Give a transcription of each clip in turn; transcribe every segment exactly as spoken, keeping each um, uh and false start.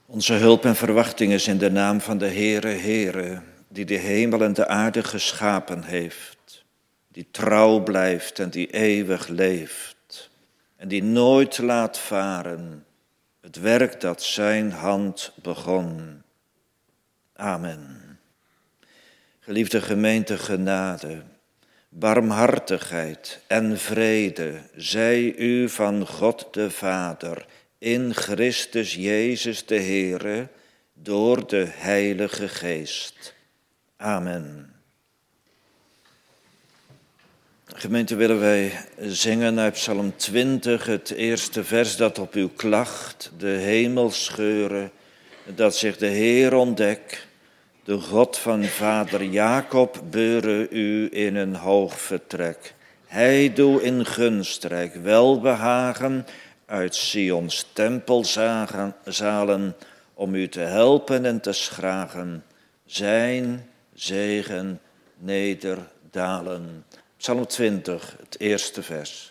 Onze hulp en verwachting is in de naam van de Heere, Heere, die de hemel en de aarde geschapen heeft, die trouw blijft en die eeuwig leeft en die nooit laat varen het werk dat zijn hand begon. Amen. Geliefde gemeente, genade, barmhartigheid en vrede zij u van God de Vader in Christus Jezus de Heere door de Heilige Geest. Amen. Gemeente, willen wij zingen uit Psalm twintig, het eerste vers dat op uw klacht de hemel scheuren, dat zich de Heer ontdekt. De God van vader Jacob beure u in een hoog vertrek. Hij doe in gunstrijk welbehagen uit Sions tempelzalen om u te helpen en te schragen. Zijn zegen nederdalen. Psalm twintig, het eerste vers.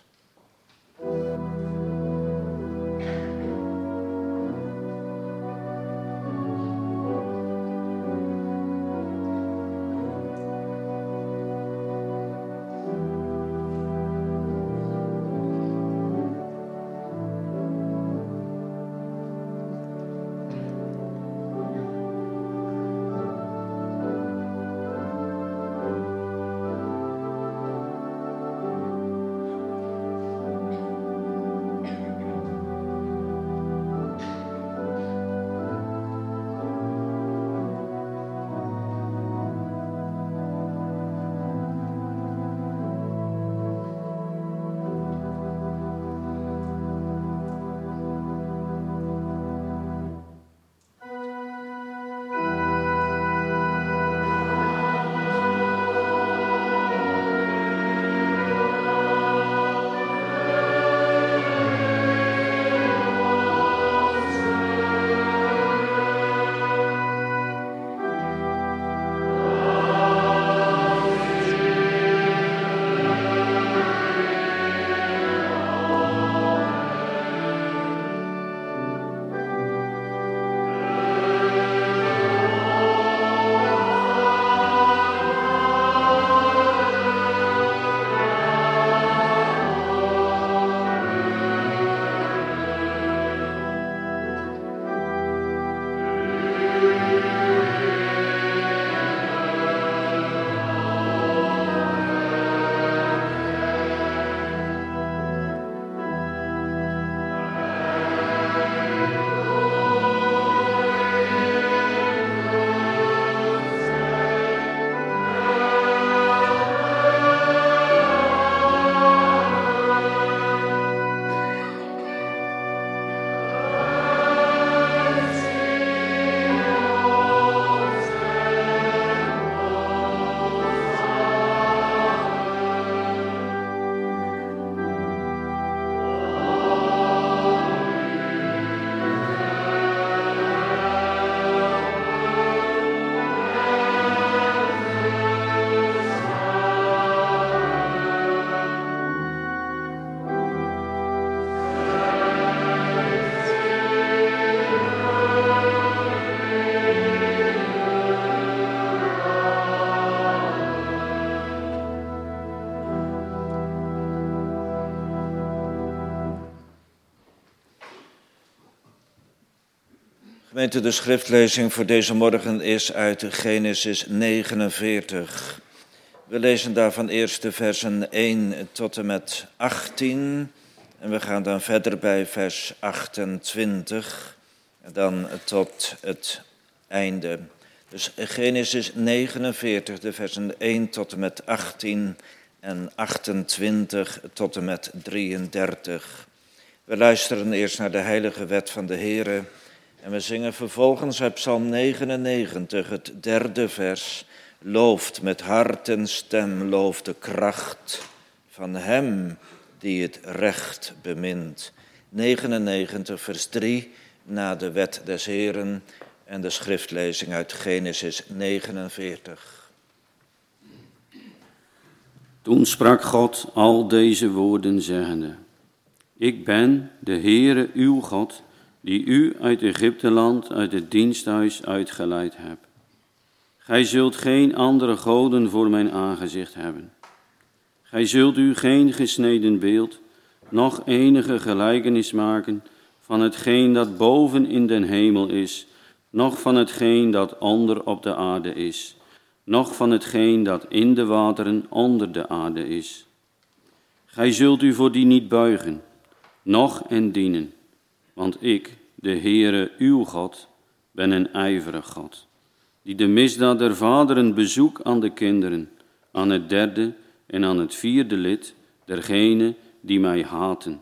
Gemeente, de schriftlezing voor deze morgen is uit Genesis negenenveertig. We lezen daarvan eerst de versen één tot en met achttien. En we gaan dan verder bij vers achtentwintig. En dan tot het einde. Dus Genesis negenenveertig, de versen één tot en met achttien en achtentwintig tot en met drieëndertig. We luisteren eerst naar de heilige wet van de Heere. En we zingen vervolgens uit Psalm negenennegentig, het derde vers. Looft met hart en stem, looft de kracht van hem die het recht bemint. negenennegentig, vers drie, na de wet des Heeren en de schriftlezing uit Genesis negenenveertig. Toen sprak God al deze woorden zeggende. Ik ben de Heere uw God, die u uit Egypteland, uit het diensthuis uitgeleid hebt. Gij zult geen andere goden voor mijn aangezicht hebben. Gij zult u geen gesneden beeld, noch enige gelijkenis maken van hetgeen dat boven in den hemel is, noch van hetgeen dat onder op de aarde is, noch van hetgeen dat in de wateren onder de aarde is. Gij zult u voor die niet buigen, noch en dienen, want ik, de Heere uw God, ben een ijverig God, die de misdaad der vaderen bezoek aan de kinderen, aan het derde en aan het vierde lid dergenen die mij haten.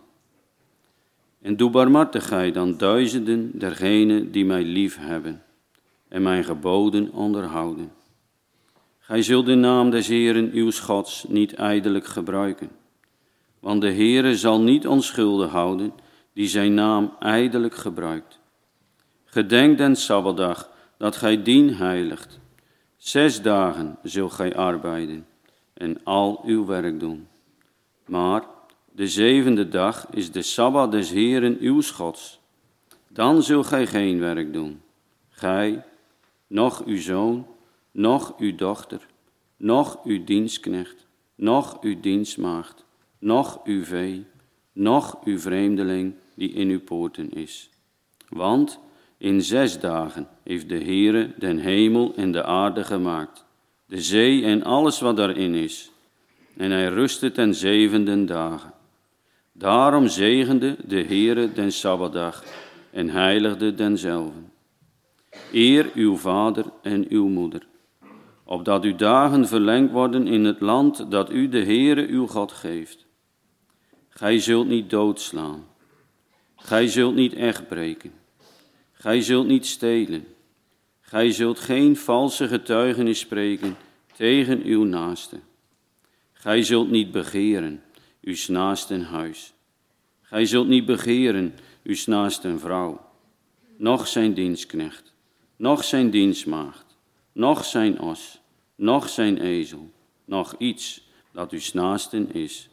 En doe barmhartigheid aan duizenden dergenen die mij lief hebben en mijn geboden onderhouden. Gij zult de naam des Heeren uw Gods niet ijdelijk gebruiken, want de Heere zal niet onschuldig houden die zijn naam ijdelijk gebruikt. Gedenk den Sabbatdag dat gij dien heiligt. Zes dagen zult gij arbeiden en al uw werk doen. Maar de zevende dag is de Sabbat des Heeren uw Gods. Dan zult gij geen werk doen. Gij, noch uw zoon, noch uw dochter, noch uw dienstknecht, noch uw dienstmaagd, noch uw vee, noch uw vreemdeling die in uw poorten is. Want in zes dagen heeft de Heere den hemel en de aarde gemaakt, de zee en alles wat daarin is. En hij rustte ten zevende dagen. Daarom zegende de Heere den Sabbatdag en heiligde denzelve. Eer uw vader en uw moeder, opdat uw dagen verlengd worden in het land dat u de Heere uw God geeft. Gij zult niet doodslaan. Gij zult niet echt breken. Gij zult niet stelen. Gij zult geen valse getuigenis spreken tegen uw naaste. Gij zult niet begeren uw naasten huis. Gij zult niet begeren uw naasten vrouw, noch zijn dienstknecht, noch zijn dienstmaagd, noch zijn os, noch zijn ezel, noch iets dat uw naasten is.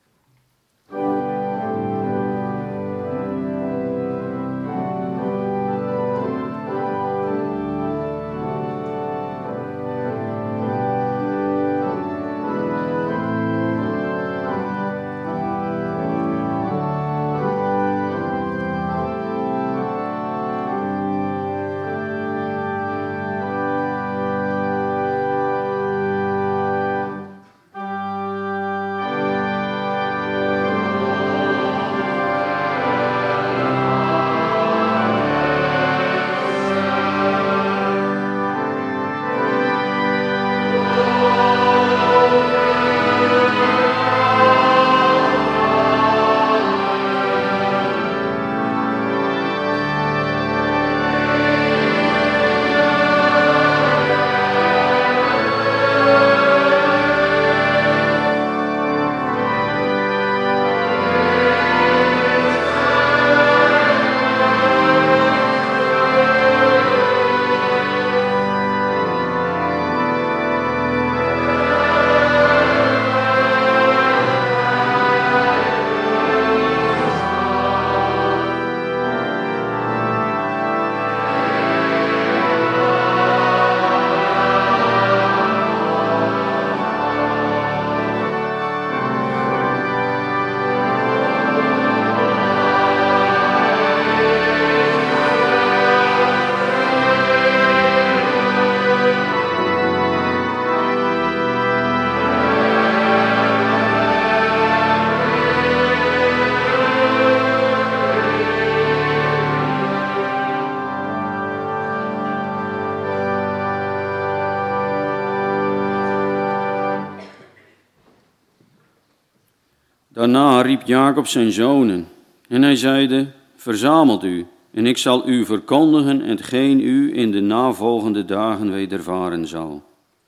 Daarna riep Jacob zijn zonen en hij zeide, verzamelt u en ik zal u verkondigen hetgeen u in de navolgende dagen wedervaren zal.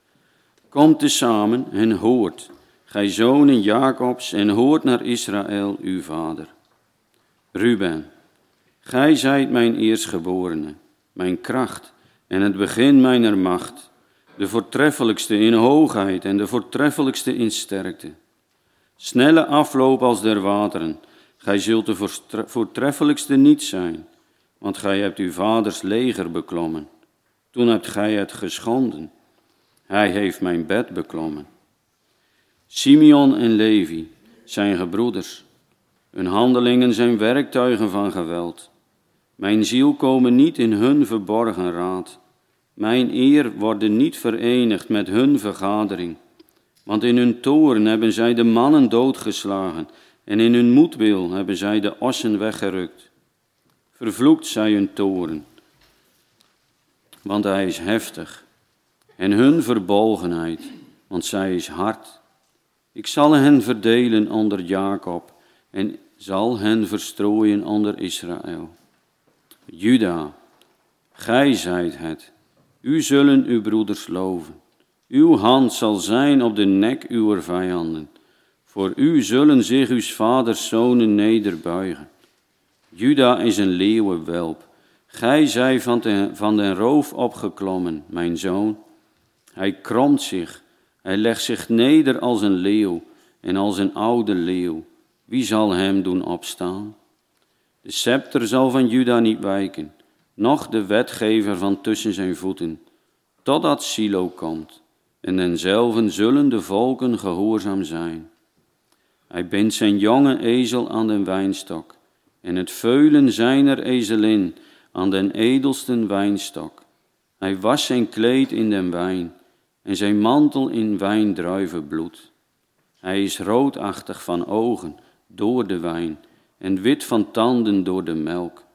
Komt tezamen en hoort, gij zonen Jacobs, en hoort naar Israël uw vader. Ruben, gij zijt mijn eerstgeborene, mijn kracht en het begin mijner macht, de voortreffelijkste in hoogheid en de voortreffelijkste in sterkte. Snelle afloop als der wateren, gij zult de voortreffelijkste niet zijn, want gij hebt uw vaders leger beklommen. Toen hebt gij het geschonden. Hij heeft mijn bed beklommen. Simeon en Levi zijn gebroeders. Hun handelingen zijn werktuigen van geweld. Mijn ziel komen niet in hun verborgen raad. Mijn eer worden niet verenigd met hun vergadering. Want in hun toorn hebben zij de mannen doodgeslagen en in hun moedwil hebben zij de ossen weggerukt. Vervloekt zij hun toorn, want hij is heftig. En hun verbolgenheid, want zij is hard. Ik zal hen verdelen onder Jacob en zal hen verstrooien onder Israël. Juda, gij zijt het. U zullen uw broeders loven. Uw hand zal zijn op de nek uwer vijanden. Voor u zullen zich uw vaders zonen nederbuigen. Juda is een leeuwenwelp. Gij zij van, de, van den roof opgeklommen, mijn zoon. Hij kromt zich, hij legt zich neder als een leeuw en als een oude leeuw. Wie zal hem doen opstaan? De scepter zal van Juda niet wijken, noch de wetgever van tussen zijn voeten, totdat Silo komt, en denzelven zullen de volken gehoorzaam zijn. Hij bindt zijn jonge ezel aan den wijnstok, en het veulen zijner ezelin aan den edelsten wijnstok. Hij wast zijn kleed in den wijn, en zijn mantel in wijndruivenbloed. Hij is roodachtig van ogen door de wijn, en wit van tanden door de melk.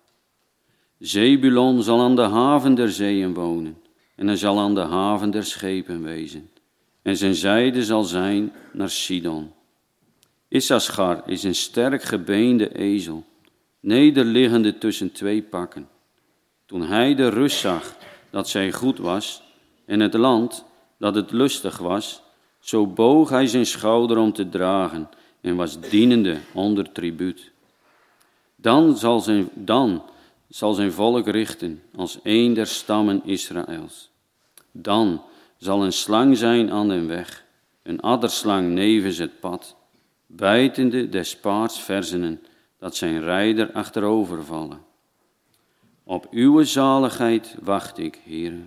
Zebulon zal aan de haven der zeeën wonen, en hij zal aan de haven der schepen wezen. En zijn zijde zal zijn naar Sidon. Issachar is een sterk gebeende ezel, nederliggende tussen twee pakken. Toen hij de rust zag dat zij goed was, en het land dat het lustig was, zo boog hij zijn schouder om te dragen en was dienende onder tribuut. Dan zal zijn, dan zal zijn volk richten als een der stammen Israëls. Dan zal een slang zijn aan den weg, een adderslang nevens het pad, bijtende des paards verzenen, dat zijn rijder achterover vallen. Op uw zaligheid wacht ik, Heere.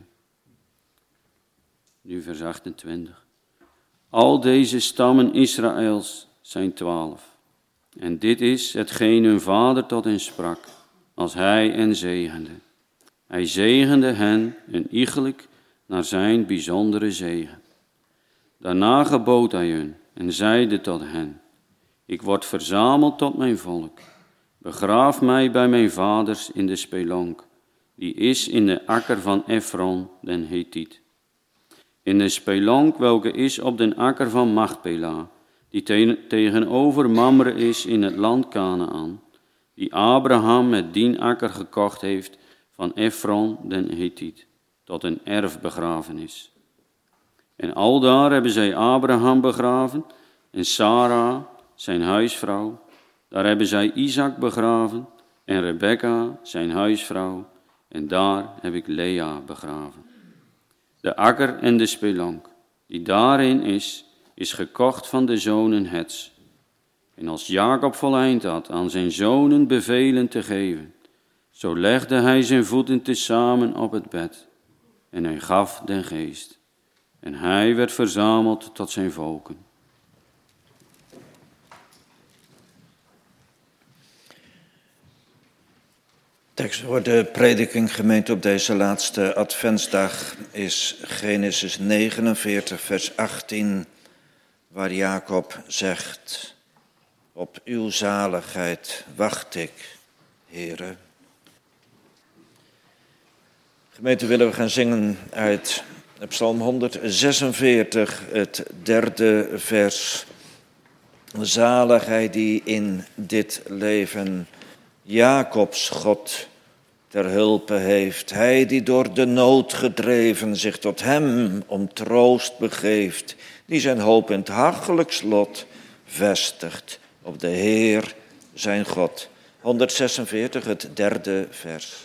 Nu vers achtentwintig. Al deze stammen Israëls zijn twaalf. En dit is hetgeen hun vader tot hen sprak, als hij hen zegende. Hij zegende hen een iegelijk naar zijn bijzondere zegen. Daarna gebood hij hun en zeide tot hen: Ik word verzameld tot mijn volk. Begraaf mij bij mijn vaders in de spelonk, die is in de akker van Efron den Hethiet. In de spelonk welke is op den akker van Machpela, die te- tegenover Mamre is in het land Kanaan, die Abraham met dien akker gekocht heeft van Efron den Hethiet, tot een erfbegrafenis. En aldaar hebben zij Abraham begraven en Sarah, zijn huisvrouw. Daar hebben zij Isaac begraven en Rebekka, zijn huisvrouw. En daar heb ik Lea begraven. De akker en de spelonk, die daarin is, is gekocht van de zonen Hets. En als Jacob voleind had aan zijn zonen bevelen te geven, zo legde hij zijn voeten tezamen op het bed. En hij gaf den geest. En hij werd verzameld tot zijn volken. Tekst voor de prediking gemeend op deze laatste adventsdag is Genesis negenenveertig, vers achttien, waar Jacob zegt: Op uw zaligheid wacht ik, Heere. Gemeente, willen we gaan zingen uit Psalm honderdzesenveertig, het derde vers. Zaligheid die in dit leven Jacobs God ter hulpe heeft. Hij die door de nood gedreven zich tot hem om troost begeeft. Die zijn hoop in het hachelijks lot vestigt op de Heer zijn God. honderdzesenveertig, het derde vers.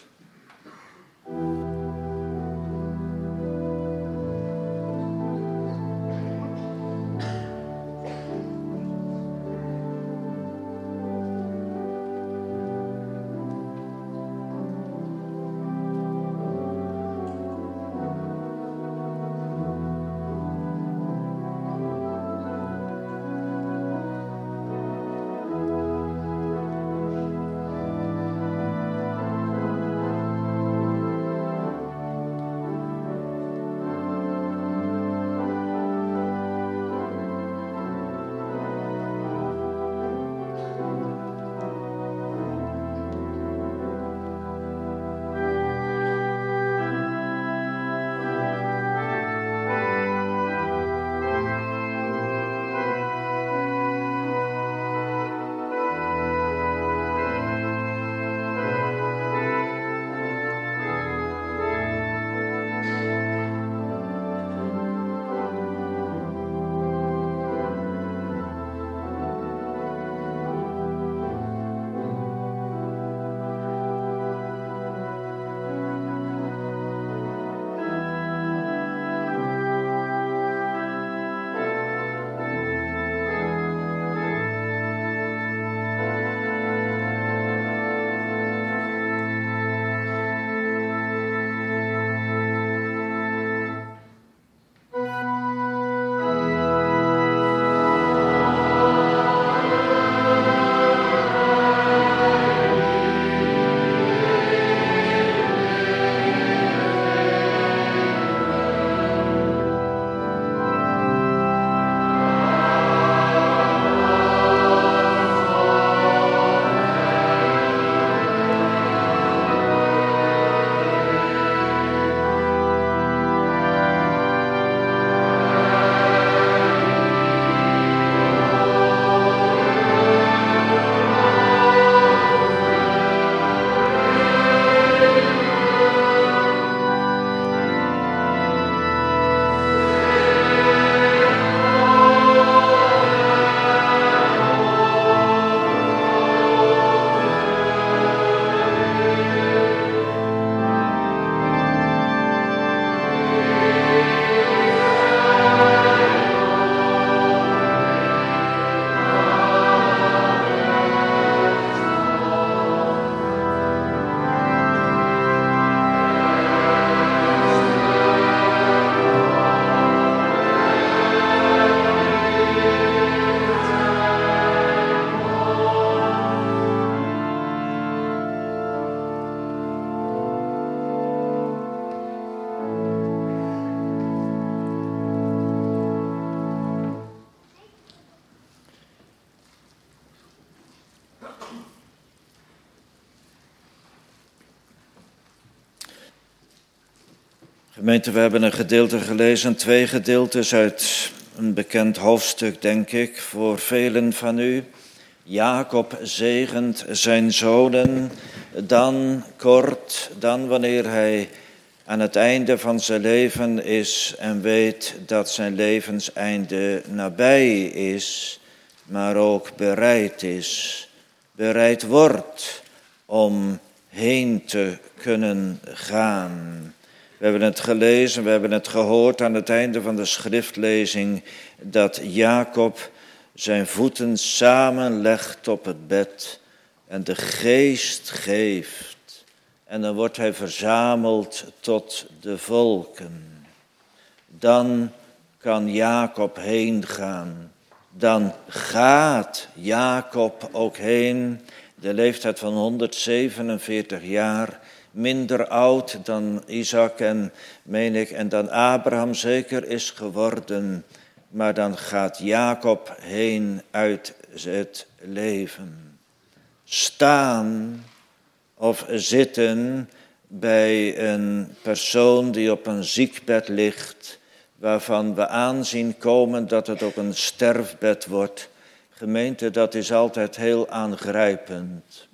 Gemeente, we hebben een gedeelte gelezen, twee gedeeltes uit een bekend hoofdstuk, denk ik, voor velen van u. Jacob zegent zijn zonen, dan kort, dan wanneer hij aan het einde van zijn leven is en weet dat zijn levenseinde nabij is, maar ook bereid is, bereid wordt om heen te kunnen gaan. We hebben het gelezen, we hebben het gehoord aan het einde van de schriftlezing, dat Jacob zijn voeten samenlegt op het bed en de geest geeft. En dan wordt hij verzameld tot de volken. Dan kan Jacob heen gaan. Dan gaat Jacob ook heen. De leeftijd van honderdzevenenveertig jaar. Minder oud dan Isaac en, meen ik, en dan Abraham zeker is geworden. Maar dan gaat Jacob heen uit het leven. Staan of zitten bij een persoon die op een ziekbed ligt, waarvan we aanzien komen dat het ook een sterfbed wordt. Gemeente, dat is altijd heel aangrijpend.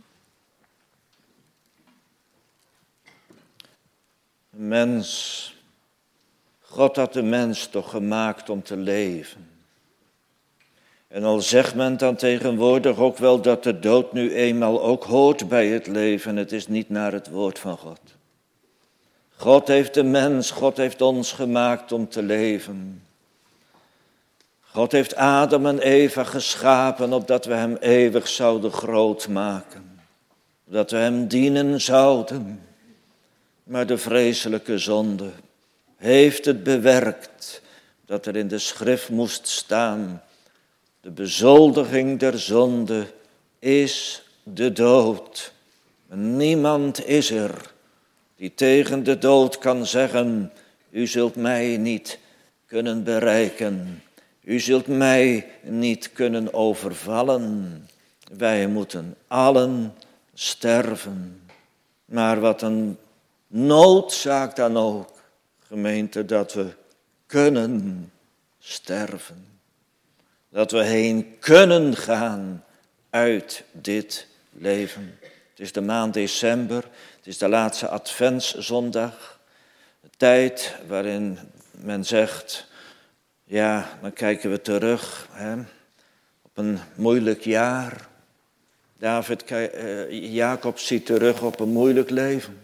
Een mens, God had de mens toch gemaakt om te leven. En al zegt men dan tegenwoordig ook wel dat de dood nu eenmaal ook hoort bij het leven, het is niet naar het woord van God. God heeft de mens, God heeft ons gemaakt om te leven. God heeft Adam en Eva geschapen, opdat we hem eeuwig zouden groot maken. Dat we hem dienen zouden. Maar de vreselijke zonde heeft het bewerkt dat er in de schrift moest staan: de bezoldiging der zonde is de dood. Niemand is er die tegen de dood kan zeggen: u zult mij niet kunnen bereiken. U zult mij niet kunnen overvallen. Wij moeten allen sterven. Maar wat een noodzaak dan ook, gemeente, dat we kunnen sterven. Dat we heen kunnen gaan uit dit leven. Het is de maand december, het is de laatste adventszondag. De tijd waarin men zegt, ja, dan kijken we terug hè, op een moeilijk jaar. David, uh, Jacob ziet terug op een moeilijk leven.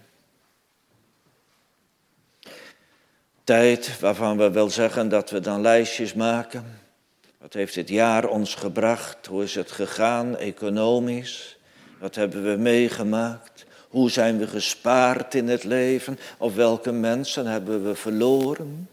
Tijd waarvan we wel zeggen dat we dan lijstjes maken. Wat heeft dit jaar ons gebracht? Hoe is het gegaan economisch? Wat hebben we meegemaakt? Hoe zijn we gespaard in het leven? Of welke mensen hebben we verloren?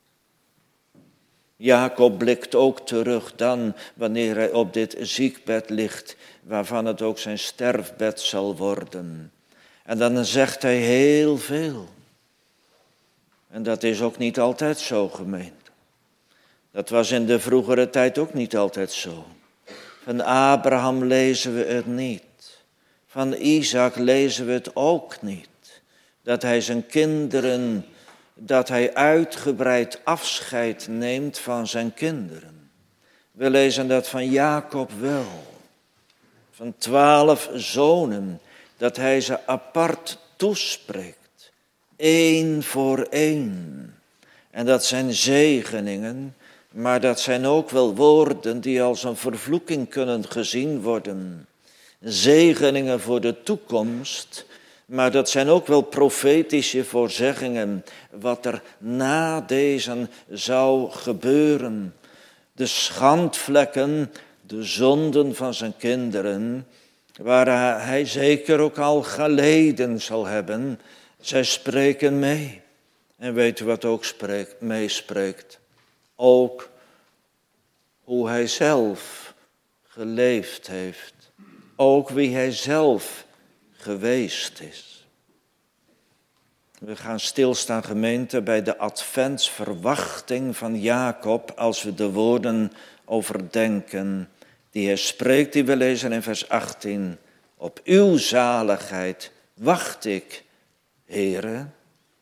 Jacob blikt ook terug dan wanneer hij op dit ziekbed ligt, waarvan het ook zijn sterfbed zal worden. En dan zegt hij heel veel. En dat is ook niet altijd zo, gemeente. Dat was in de vroegere tijd ook niet altijd zo. Van Abraham lezen we het niet. Van Isaac lezen we het ook niet. Dat hij zijn kinderen, dat hij uitgebreid afscheid neemt van zijn kinderen. We lezen dat van Jacob wel. Van twaalf zonen, dat hij ze apart toespreekt. Eén voor één. En dat zijn zegeningen, maar dat zijn ook wel woorden die als een vervloeking kunnen gezien worden. Zegeningen voor de toekomst, maar dat zijn ook wel profetische voorzeggingen, wat er na deze zou gebeuren. De schandvlekken, de zonden van zijn kinderen, waar hij zeker ook al geleden zal hebben, zij spreken mee. En weet u wat ook spreekt, meespreekt? Ook hoe hij zelf geleefd heeft. Ook wie hij zelf geweest is. We gaan stilstaan, gemeente, bij de adventsverwachting van Jacob als we de woorden overdenken die hij spreekt, die we lezen in vers achttien. Op uw zaligheid wacht ik, Heere.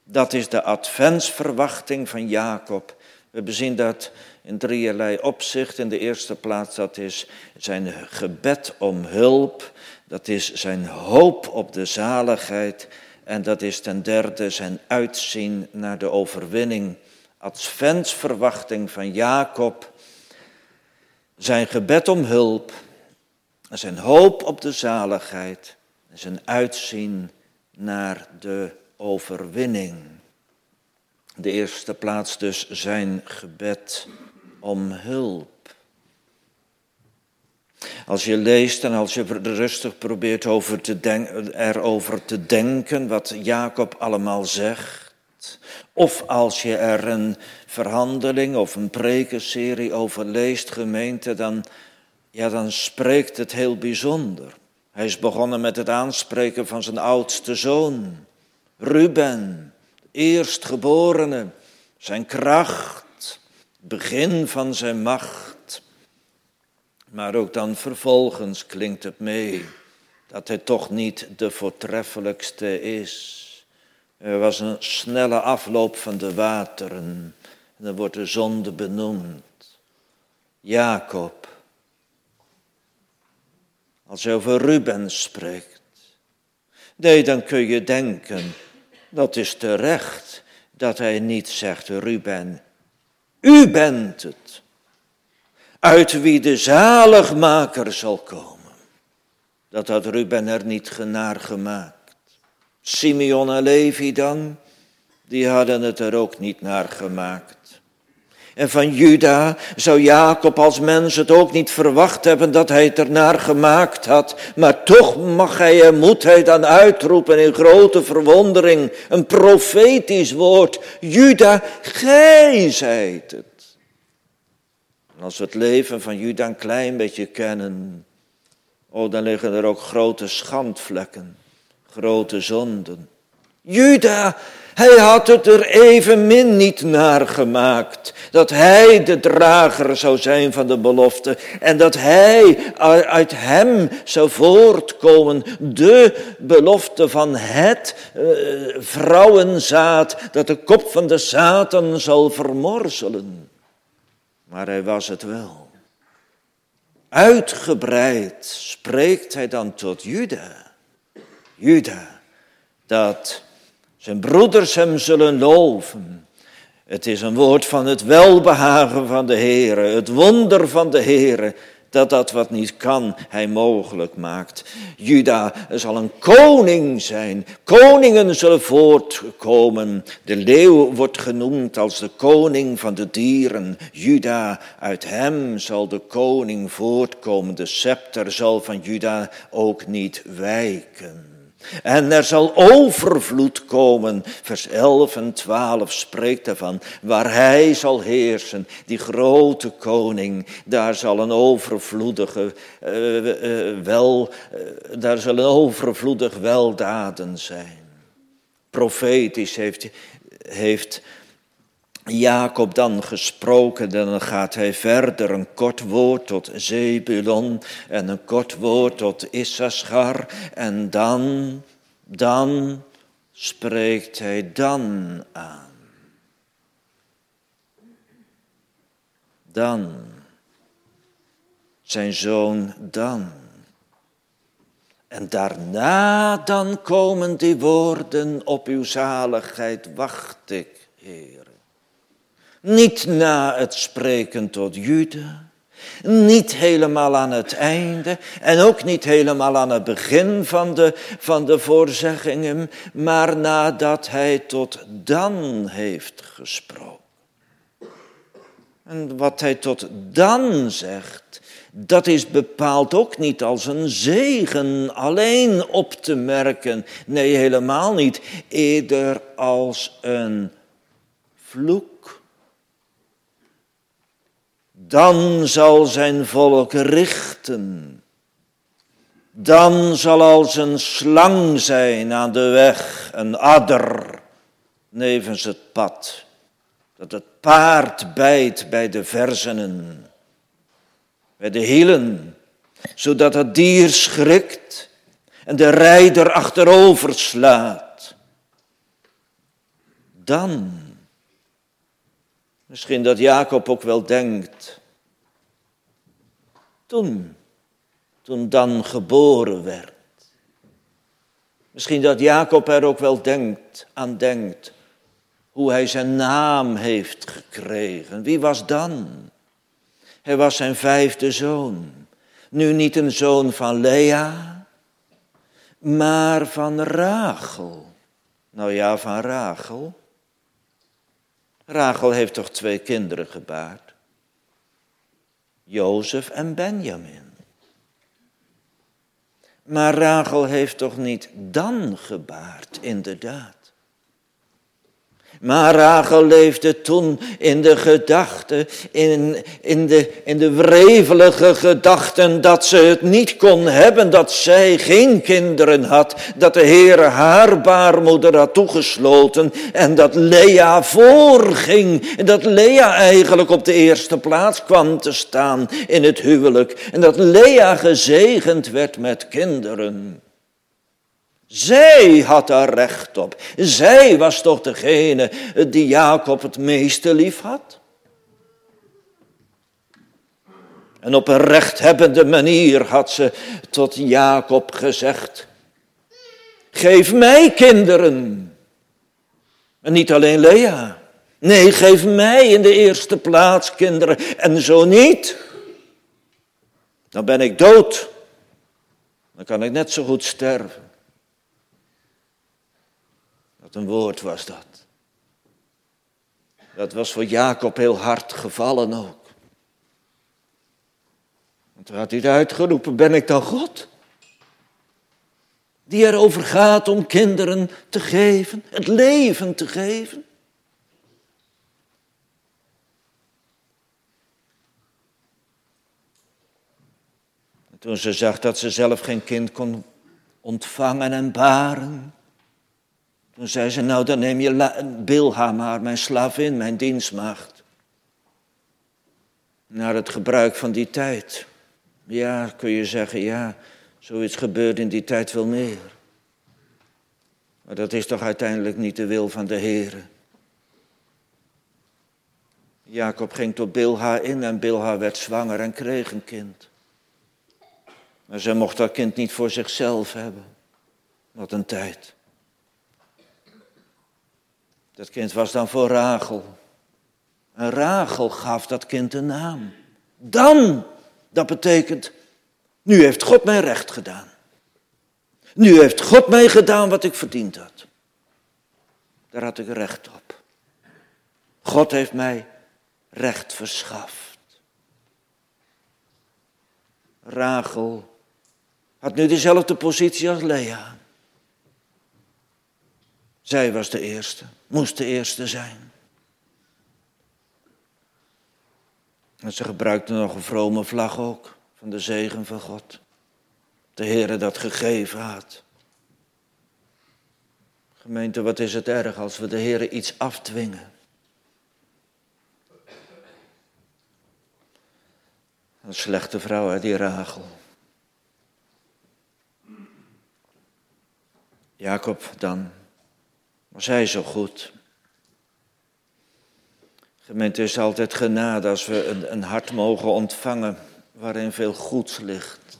Dat is de adventsverwachting van Jacob. We bezien dat in drieërlei opzicht. In de eerste plaats, dat is zijn gebed om hulp. Dat is zijn hoop op de zaligheid. En dat is ten derde zijn uitzien naar de overwinning. Adventsverwachting van Jacob. Zijn gebed om hulp. Zijn hoop op de zaligheid. En zijn uitzien naar de overwinning. De eerste plaats dus zijn gebed om hulp. Als je leest en als je rustig probeert over te den- erover te denken wat Jacob allemaal zegt, of als je er een verhandeling of een prekenserie over leest, gemeente, dan, ja, dan spreekt het heel bijzonder. Hij is begonnen met het aanspreken van zijn oudste zoon, Ruben, eerstgeborene, zijn kracht, begin van zijn macht. Maar ook dan vervolgens klinkt het mee dat hij toch niet de voortreffelijkste is. Er was een snelle afloop van de wateren en dan wordt de zonde benoemd. Jacob, als je over Ruben spreekt, nee, dan kun je denken, dat is terecht dat hij niet zegt, Ruben, u bent het, uit wie de zaligmaker zal komen. Dat had Ruben er niet genaar gemaakt. Simeon en Levi dan, die hadden het er ook niet naar gemaakt. En van Juda zou Jacob als mens het ook niet verwacht hebben dat hij het ernaar gemaakt had. Maar toch mag hij en moet hij dan uitroepen in grote verwondering. Een profetisch woord. Juda, gij zijt het. En als we het leven van Juda een klein beetje kennen, oh, dan liggen er ook grote schandvlekken, grote zonden. Juda, hij had het er evenmin niet naar gemaakt. Dat hij de drager zou zijn van de belofte. En dat hij uit hem zou voortkomen. De belofte van het uh, vrouwenzaad. Dat de kop van de Satan zal vermorzelen. Maar hij was het wel. Uitgebreid spreekt hij dan tot Juda. Juda, dat zijn broeders hem zullen loven. Het is een woord van het welbehagen van de Heere, het wonder van de Heere, dat dat wat niet kan, hij mogelijk maakt. Juda zal een koning zijn, koningen zullen voortkomen. De leeuw wordt genoemd als de koning van de dieren. Juda, uit hem zal de koning voortkomen, de scepter zal van Juda ook niet wijken. En er zal overvloed komen, vers elf en twaalf spreekt ervan, waar hij zal heersen, die grote koning, daar zal een overvloedige, uh, uh, wel, uh, daar zullen overvloedig weldaden zijn. Profetisch heeft, heeft Jacob dan gesproken en dan gaat hij verder, een kort woord tot Zebulon en een kort woord tot Issachar en dan, dan spreekt hij dan aan. Dan, zijn zoon Dan. En daarna dan komen die woorden, op uw zaligheid wacht ik, Heer. Niet na het spreken tot Juda, niet helemaal aan het einde en ook niet helemaal aan het begin van de, van de voorzeggingen, maar nadat hij tot Dan heeft gesproken. En wat hij tot Dan zegt, dat is bepaald ook niet als een zegen alleen op te merken. Nee, helemaal niet. Eerder als een vloek. Dan zal zijn volk richten. Dan zal als een slang zijn aan de weg, een adder nevens het pad. Dat het paard bijt bij de verzenen, bij de hielen, zodat het dier schrikt en de rijder achterover slaat. dan? Misschien dat Jacob ook wel denkt, toen, toen dan geboren werd. Misschien dat Jacob er ook wel denkt, aan denkt, hoe hij zijn naam heeft gekregen. Wie was dan? Hij was zijn vijfde zoon. Nu niet een zoon van Lea, maar van Rachel. Nou ja, van Rachel. Rachel heeft toch twee kinderen gebaard? Jozef en Benjamin. Maar Rachel heeft toch niet dan gebaard, inderdaad. Maar Rachel leefde toen in de gedachte, in, in, de, in de wrevelige gedachten dat ze het niet kon hebben, dat zij geen kinderen had, dat de Heere haar baarmoeder had toegesloten en dat Lea voorging, en dat Lea eigenlijk op de eerste plaats kwam te staan in het huwelijk en dat Lea gezegend werd met kinderen. Zij had daar recht op. Zij was toch degene die Jacob het meeste lief had. En op een rechthebbende manier had ze tot Jacob gezegd, geef mij kinderen. En niet alleen Lea. Nee, geef mij in de eerste plaats kinderen. En zo niet, dan ben ik dood. Dan kan ik net zo goed sterven. Wat een woord was dat. Dat was voor Jacob heel hard gevallen ook. Want toen had hij het uitgeroepen, ben ik dan God? Die erover gaat om kinderen te geven, het leven te geven. En toen ze zag dat ze zelf geen kind kon ontvangen en baren, toen zei ze, nou dan neem je Bilha maar, mijn slavin, mijn dienstmaagd. Naar het gebruik van die tijd. Ja, kun je zeggen, ja, zoiets gebeurt in die tijd veel meer. Maar dat is toch uiteindelijk niet de wil van de Heere. Jacob ging tot Bilha in en Bilha werd zwanger en kreeg een kind. Maar ze mocht dat kind niet voor zichzelf hebben. Wat een tijd. Dat kind was dan voor Rachel. En Rachel gaf dat kind een naam. Dan, dat betekent, nu heeft God mij recht gedaan. Nu heeft God mij gedaan wat ik verdiend had. Daar had ik recht op. God heeft mij recht verschaft. Rachel had nu dezelfde positie als Lea. Zij was de eerste, moest de eerste zijn. En ze gebruikte nog een vrome vlag ook, van de zegen van God. De Heere dat gegeven had. Gemeente, wat is het erg als we de Heere iets afdwingen. Een slechte vrouw, hè, die Rachel. Jacob dan. Was hij zo goed? Gemeente, is altijd genade als we een, een hart mogen ontvangen waarin veel goeds ligt.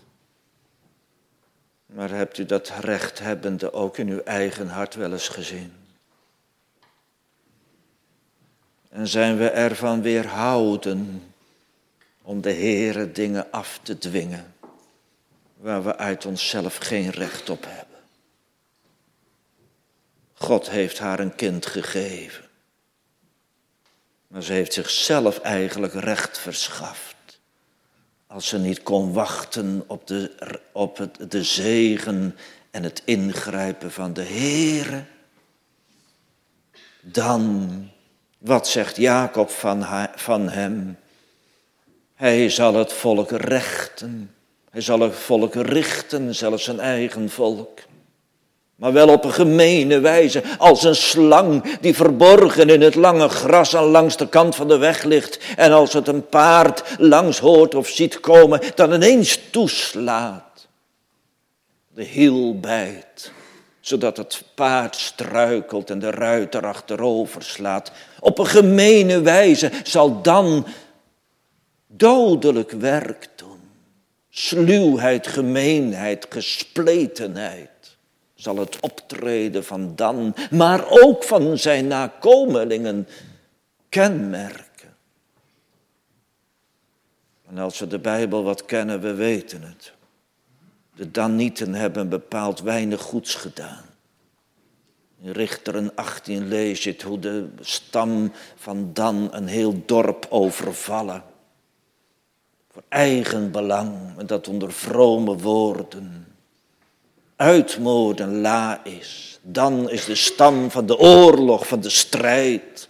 Maar hebt u dat rechthebbende ook in uw eigen hart wel eens gezien? En zijn we ervan weerhouden om de Heere dingen af te dwingen waar we uit onszelf geen recht op hebben? God heeft haar een kind gegeven. Maar ze heeft zichzelf eigenlijk recht verschaft. Als ze niet kon wachten op de, op het, de zegen en het ingrijpen van de Heere. Dan, wat zegt Jacob van, haar, van hem? Hij zal het volk rechten. Hij zal het volk richten, zelfs zijn eigen volk. Maar wel op een gemene wijze, als een slang die verborgen in het lange gras aan langs de kant van de weg ligt. En als het een paard langs hoort of ziet komen, dan ineens toeslaat. De hiel bijt zodat het paard struikelt en de ruiter achterover slaat. Op een gemene wijze zal dan dodelijk werk doen. Sluwheid, gemeenheid, gespletenheid zal het optreden van Dan, maar ook van zijn nakomelingen kenmerken. En als we de Bijbel wat kennen, we weten het. De Danieten hebben bepaald weinig goeds gedaan. In Richteren achttien lees je het hoe de stam van Dan een heel dorp overvallen. Voor eigen belang, en dat onder vrome woorden. Uitmoorden la is. Dan is de stam van de oorlog, van de strijd.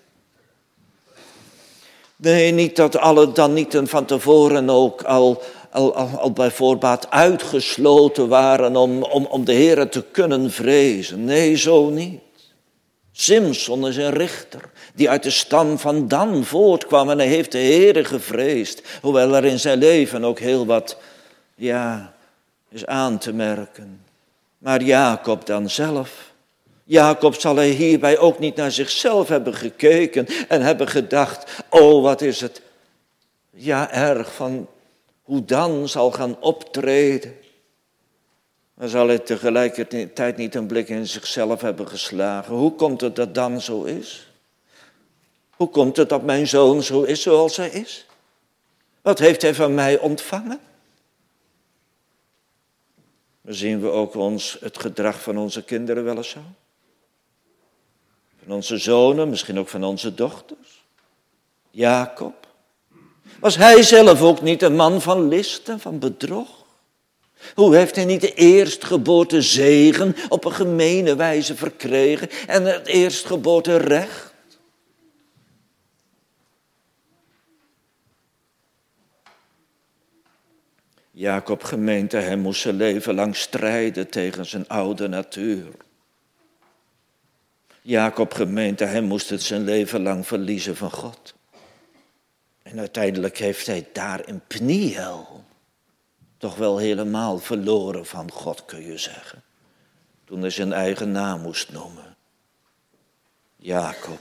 Nee, niet dat alle Danieten van tevoren ook al, al, al, al bij voorbaat uitgesloten waren om, om, om de Heere te kunnen vrezen. Nee, zo niet. Simson is een richter die uit de stam van Dan voortkwam en hij heeft de Heere gevreesd. Hoewel er in zijn leven ook heel wat, ja, is aan te merken. Maar Jacob dan zelf. Jacob zal hij hierbij ook niet naar zichzelf hebben gekeken en hebben gedacht, oh wat is het, ja erg van hoe Dan zal gaan optreden. Maar zal hij tegelijkertijd niet een blik in zichzelf hebben geslagen. Hoe komt het dat Dan zo is? Hoe komt het dat mijn zoon zo is zoals hij is? Wat heeft hij van mij ontvangen? Zien we ook ons, het gedrag van onze kinderen wel eens zo? Van onze zonen, misschien ook van onze dochters. Jacob. Was hij zelf ook niet een man van list en van bedrog? Hoe heeft hij niet de eerstgeboorte zegen op een gemene wijze verkregen en het eerstgeboorte recht? Jacob gemeente, hij moest zijn leven lang strijden tegen zijn oude natuur. Jacob gemeente, hij moest het zijn leven lang verliezen van God. En uiteindelijk heeft hij daar in Pniel toch wel helemaal verloren van God, kun je zeggen. Toen hij zijn eigen naam moest noemen. Jacob.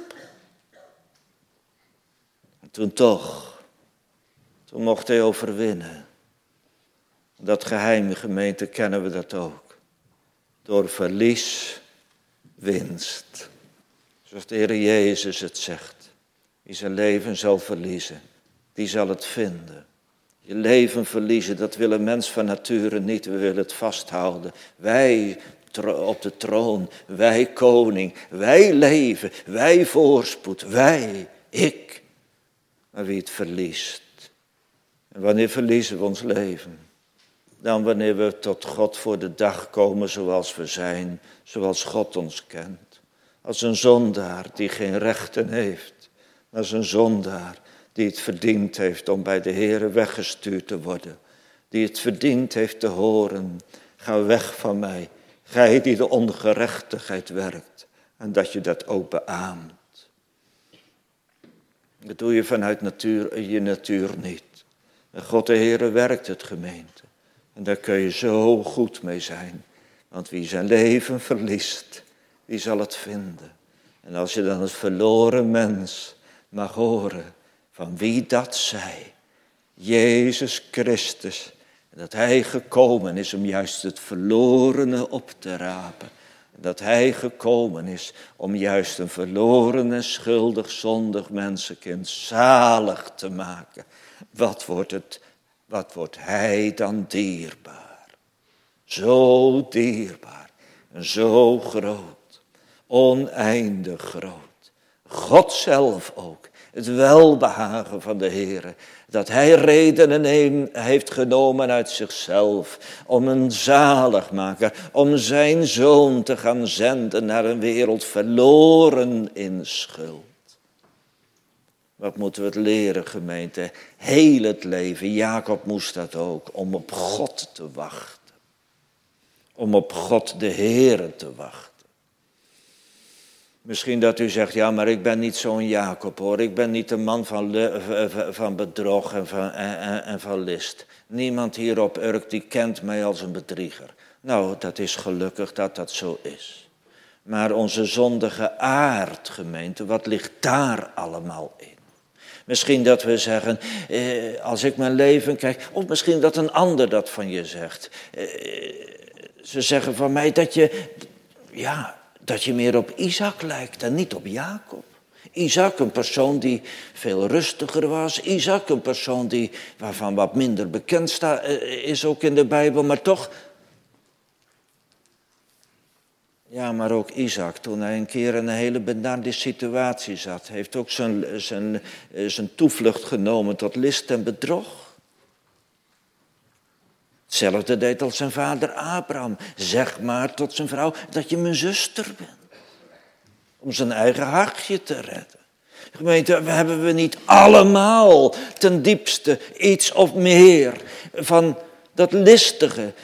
En toen toch, toen mocht hij overwinnen. Dat geheime gemeente kennen we dat ook. Door verlies, winst. Zoals de Heer Jezus het zegt. Wie zijn leven zal verliezen, die zal het vinden. Je leven verliezen, dat wil een mens van nature niet. We willen het vasthouden. Wij op de troon, wij koning, wij leven, wij voorspoed, wij, ik. Maar wie het verliest. En wanneer verliezen we ons leven? Dan wanneer we tot God voor de dag komen zoals we zijn, zoals God ons kent. Als een zondaar die geen rechten heeft. Als een zondaar die het verdiend heeft om bij de Heere weggestuurd te worden. Die het verdiend heeft te horen, ga weg van mij. Gij die de ongerechtigheid werkt. En dat je dat ook beaamt. Dat doe je vanuit natuur, je natuur niet. En God de Heere werkt het, gemeente. En daar kun je zo goed mee zijn. Want wie zijn leven verliest, wie zal het vinden? En als je dan het verloren mens mag horen van wie dat zij, Jezus Christus, en dat hij gekomen is om juist het verlorene op te rapen. En dat hij gekomen is om juist een verloren en schuldig, zondig mensenkind zalig te maken. Wat wordt het, wat wordt hij dan dierbaar? Zo dierbaar en zo groot, oneindig groot. God zelf ook, het welbehagen van de Heere. Dat hij redenen heeft genomen uit zichzelf om een zaligmaker, om zijn zoon te gaan zenden naar een wereld verloren in schuld. Wat moeten we het leren, gemeente? Heel het leven, Jacob moest dat ook, om op God te wachten. Om op God de Heere te wachten. Misschien dat u zegt, ja, maar ik ben niet zo'n Jacob hoor. Ik ben niet een man van, van bedrog en van, en, en van list. Niemand hier op Urk die kent mij als een bedrieger. Nou, dat is gelukkig dat dat zo is. Maar onze zondige aard, gemeente, wat ligt daar allemaal in? Misschien dat we zeggen, eh, als ik mijn leven kijk, of misschien dat een ander dat van je zegt. Eh, ze zeggen van mij dat je, ja, dat je meer op Isaac lijkt en niet op Jacob. Isaac, een persoon die veel rustiger was. Isaac, een persoon die, waarvan wat minder bekend staat, is ook in de Bijbel. Maar toch, ja, maar ook Isaac, toen hij een keer in een hele benarde situatie zat, heeft ook zijn, zijn, zijn toevlucht genomen tot list en bedrog. Hetzelfde deed als zijn vader Abraham. Zeg maar tot zijn vrouw dat je mijn zuster bent. Om zijn eigen hartje te redden. Gemeente, hebben we niet allemaal ten diepste iets of meer van dat listige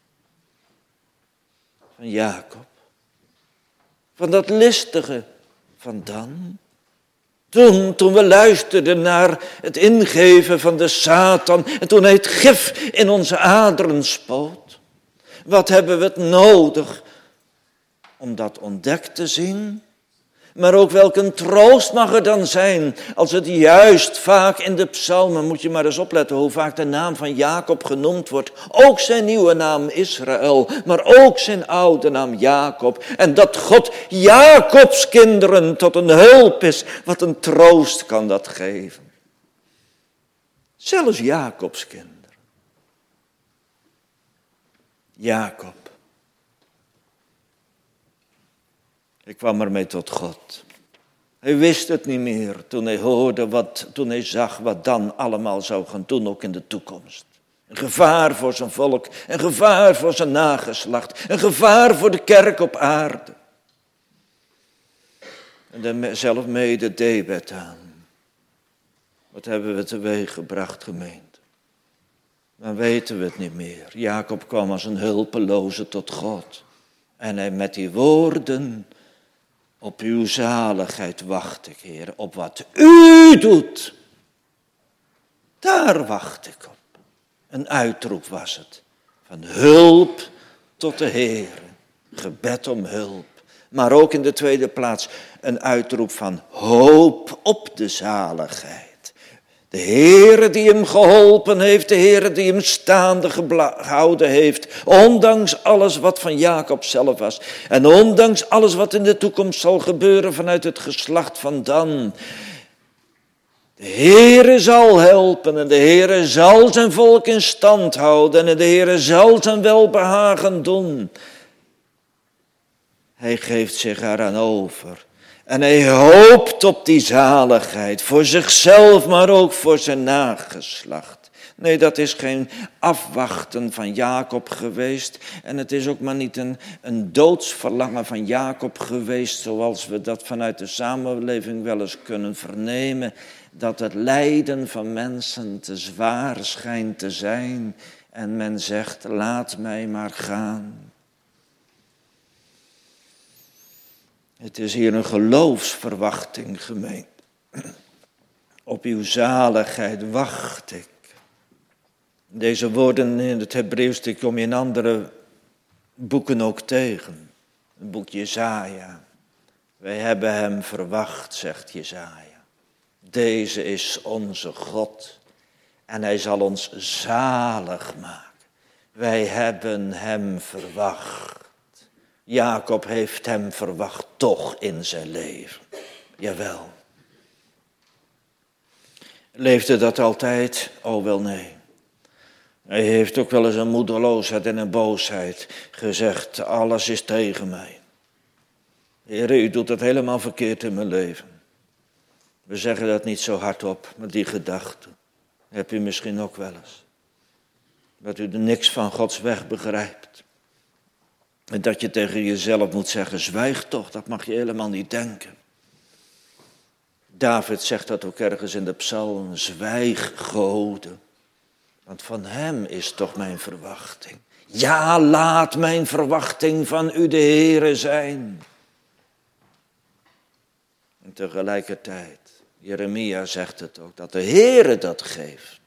van Jacob? Van dat listige van Dan? Toen, toen we luisterden naar het ingeven van de Satan en toen hij het gif in onze aderen spoot. Wat hebben we het nodig om dat ontdekt te zien? Maar ook welk een troost mag er dan zijn als het juist vaak in de psalmen, moet je maar eens opletten hoe vaak de naam van Jacob genoemd wordt. Ook zijn nieuwe naam Israël, maar ook zijn oude naam Jacob. En dat God Jacobs kinderen tot een hulp is, wat een troost kan dat geven. Zelfs Jacobs kinderen. Jacob. Ik kwam ermee tot God. Hij wist het niet meer toen hij hoorde wat, toen hij zag wat Dan allemaal zou gaan doen, ook in de toekomst. Een gevaar voor zijn volk, een gevaar voor zijn nageslacht, een gevaar voor de kerk op aarde. En dan zelf mede Debet aan. Wat hebben we teweeg gebracht, gemeente? Dan weten we het niet meer. Jacob kwam als een hulpeloze tot God. En hij met die woorden: op uw zaligheid wacht ik, Heer, op wat u doet. Daar wacht ik op. Een uitroep was het. Van hulp tot de Heer. Gebed om hulp. Maar ook in de tweede plaats een uitroep van hoop op de zaligheid. De Heere die hem geholpen heeft, de Heere die hem staande gehouden heeft, ondanks alles wat van Jacob zelf was. En ondanks alles wat in de toekomst zal gebeuren vanuit het geslacht van Dan. De Heere zal helpen en de Heere zal zijn volk in stand houden en de Heere zal zijn welbehagen doen. Hij geeft zich eraan over. En hij hoopt op die zaligheid, voor zichzelf, maar ook voor zijn nageslacht. Nee, dat is geen afwachten van Jacob geweest. En het is ook maar niet een, een doodsverlangen van Jacob geweest, zoals we dat vanuit de samenleving wel eens kunnen vernemen. Dat het lijden van mensen te zwaar schijnt te zijn. En men zegt, laat mij maar gaan. Het is hier een geloofsverwachting, gemeente. Op uw zaligheid wacht ik. Deze woorden in het Hebreeuws die kom je in andere boeken ook tegen. Het boek Jesaja. Wij hebben hem verwacht, zegt Jesaja. Deze is onze God. En hij zal ons zalig maken. Wij hebben hem verwacht. Jacob heeft hem verwacht toch in zijn leven. Jawel. Leefde dat altijd? Oh wel nee. Hij heeft ook wel eens een moedeloosheid en een boosheid gezegd. Alles is tegen mij. Heer, u doet het helemaal verkeerd in mijn leven. We zeggen dat niet zo hardop, maar die gedachte heb u misschien ook wel eens. Dat u er niks van Gods weg begrijpt. En dat je tegen jezelf moet zeggen, zwijg toch, dat mag je helemaal niet denken. David zegt dat ook ergens in de psalm, zwijg Gode, want van hem is toch mijn verwachting. Ja, laat mijn verwachting van u de Heere zijn. En tegelijkertijd, Jeremia zegt het ook, dat de Heere dat geeft.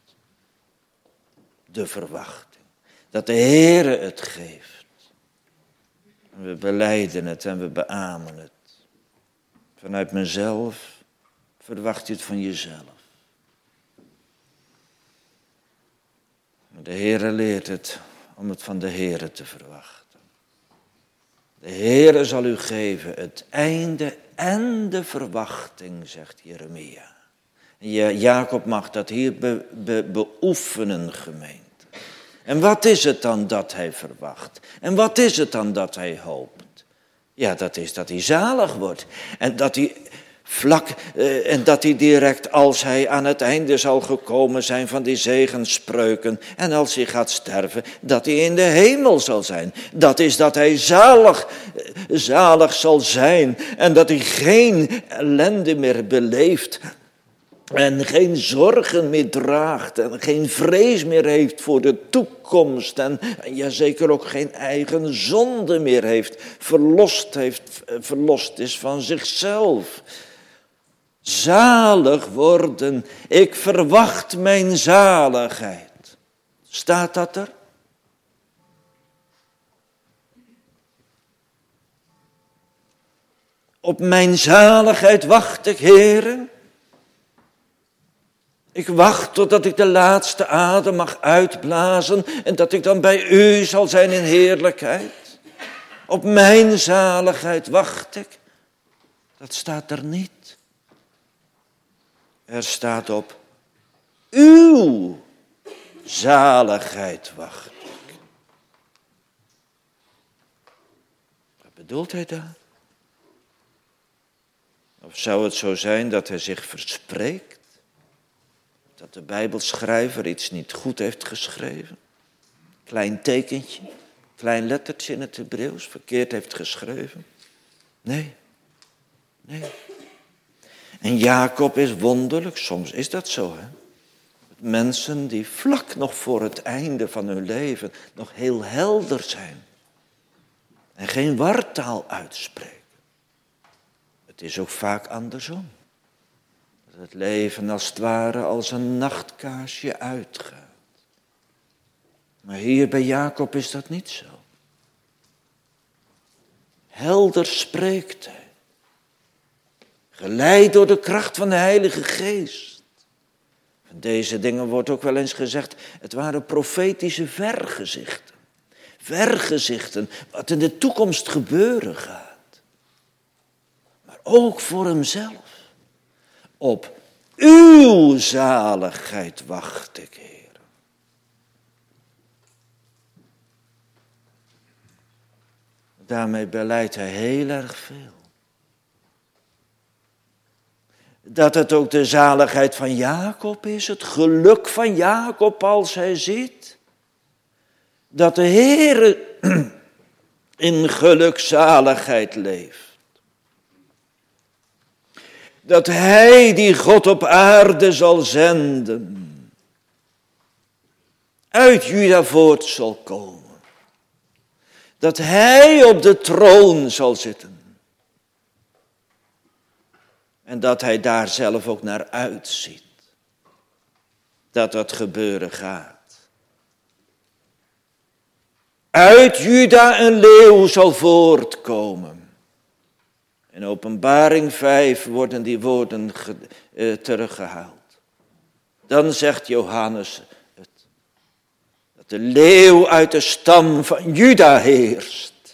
De verwachting, dat de Heere het geeft. We belijden het en we beamen het. Vanuit mezelf verwacht je het van jezelf. De Heere leert het om het van de Heere te verwachten. De Heere zal u geven het einde en de verwachting, zegt Jeremia. En Jacob mag dat hier be, be, beoefenen, gemeente. En wat is het dan dat hij verwacht? En wat is het dan dat hij hoopt? Ja, dat is dat hij zalig wordt. En dat hij vlak, eh, en dat hij direct als hij aan het einde zal gekomen zijn van die zegensspreuken. En als hij gaat sterven, dat hij in de hemel zal zijn. Dat is dat hij zalig, eh, zalig zal zijn. En dat hij geen ellende meer beleeft. En geen zorgen meer draagt en geen vrees meer heeft voor de toekomst. En, en ja, zeker ook geen eigen zonde meer heeft. Verlost, heeft, verlost is van zichzelf. Zalig worden. Ik verwacht mijn zaligheid. Staat dat er? Op mijn zaligheid wacht ik, Heere. Ik wacht totdat ik de laatste adem mag uitblazen en dat ik dan bij u zal zijn in heerlijkheid. Op mijn zaligheid wacht ik. Dat staat er niet. Er staat op uw zaligheid wacht ik. Wat bedoelt hij daar? Of zou het zo zijn dat hij zich verspreekt? Dat de Bijbelschrijver iets niet goed heeft geschreven. Klein tekentje, klein lettertje in het Hebreeuws, verkeerd heeft geschreven. Nee, nee. En Jacob is wonderlijk, soms is dat zo, hè. Mensen die vlak nog voor het einde van hun leven nog heel helder zijn. En geen wartaal uitspreken. Het is ook vaak andersom. Dat het leven als het ware als een nachtkaarsje uitgaat. Maar hier bij Jacob is dat niet zo. Helder spreekt hij. Geleid door de kracht van de Heilige Geest. Van deze dingen wordt ook wel eens gezegd, het waren profetische vergezichten. Vergezichten, wat in de toekomst gebeuren gaat. Maar ook voor hemzelf. Op uw zaligheid wacht ik, Heer. Daarmee beleidt hij heel erg veel. Dat het ook de zaligheid van Jacob is, het geluk van Jacob als hij ziet. Dat de Heer in gelukzaligheid leeft. Dat hij die God op aarde zal zenden, uit Juda voort zal komen. Dat hij op de troon zal zitten. En dat hij daar zelf ook naar uitziet. Dat dat gebeuren gaat. Uit Juda een leeuw zal voortkomen. In Openbaring vijf worden die woorden ge, uh, teruggehaald. Dan zegt Johannes het. Dat de leeuw uit de stam van Juda heerst.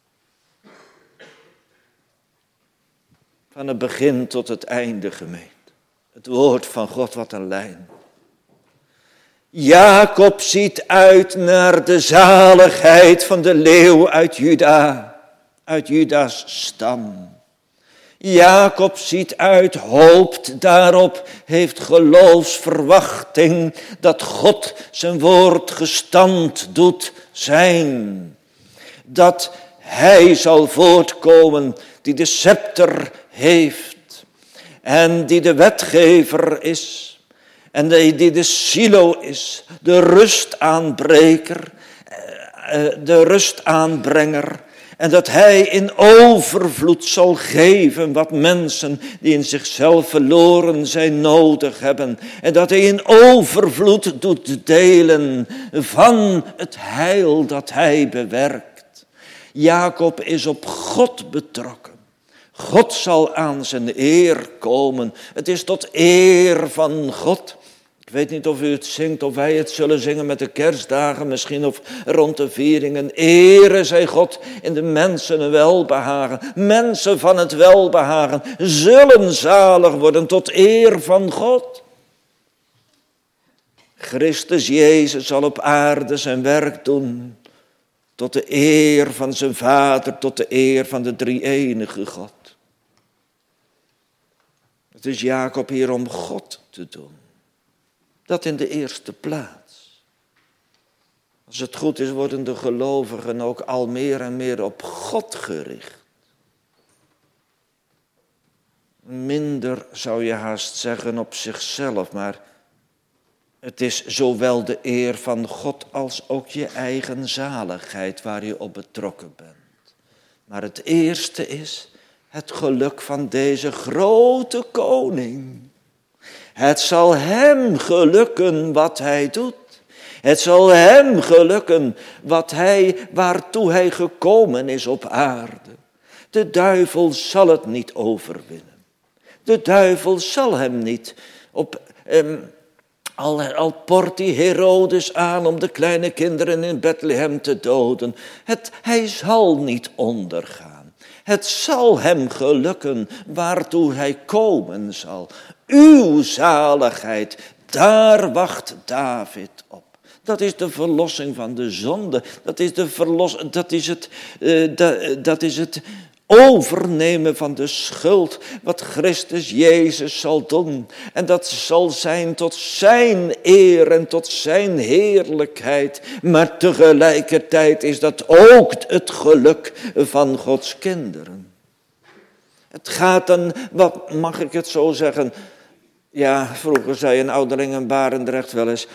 Van het begin tot het einde, gemeente. Het woord van God, wat een lijn. Jacob ziet uit naar de zaligheid van de leeuw uit Juda. Uit Juda's stam. Jacob ziet uit, hoopt daarop, heeft geloofsverwachting dat God zijn woord gestand doet zijn. Dat hij zal voortkomen die de scepter heeft en die de wetgever is en die de silo is, de rustaanbreker, de rustaanbrenger. En dat hij in overvloed zal geven wat mensen die in zichzelf verloren zijn nodig hebben. En dat hij in overvloed doet delen van het heil dat hij bewerkt. Jacob is op God betrokken. God zal aan zijn eer komen. Het is tot eer van God. Ik weet niet of u het zingt of wij het zullen zingen met de kerstdagen misschien of rond de vieringen. Ere zij God in de mensen een welbehagen. Mensen van het welbehagen zullen zalig worden tot eer van God. Christus Jezus zal op aarde zijn werk doen. Tot de eer van zijn Vader, tot de eer van de drie-enige God. Het is Jacob hier om God te doen. Dat in de eerste plaats. Als het goed is, worden de gelovigen ook al meer en meer op God gericht. Minder zou je haast zeggen op zichzelf, maar het is zowel de eer van God als ook je eigen zaligheid waar je op betrokken bent. Maar het eerste is het geluk van deze grote koning. Het zal hem gelukken wat hij doet. Het zal hem gelukken wat hij, waartoe hij gekomen is op aarde. De duivel zal het niet overwinnen. De duivel zal hem niet op... Um, Al, al port die Herodes aan om de kleine kinderen in Bethlehem te doden. Het, hij zal niet ondergaan. Het zal hem gelukken waartoe hij komen zal. Uw zaligheid, daar wacht David op. Dat is de verlossing van de zonde. Dat is, de verlos, dat is, het, uh, dat, dat is het overnemen van de schuld. Wat Christus Jezus zal doen. En dat zal zijn tot zijn eer en tot zijn heerlijkheid. Maar tegelijkertijd is dat ook het geluk van Gods kinderen. Het gaat dan, wat mag ik het zo zeggen... Ja, vroeger zei een ouderling in Barendrecht wel eens...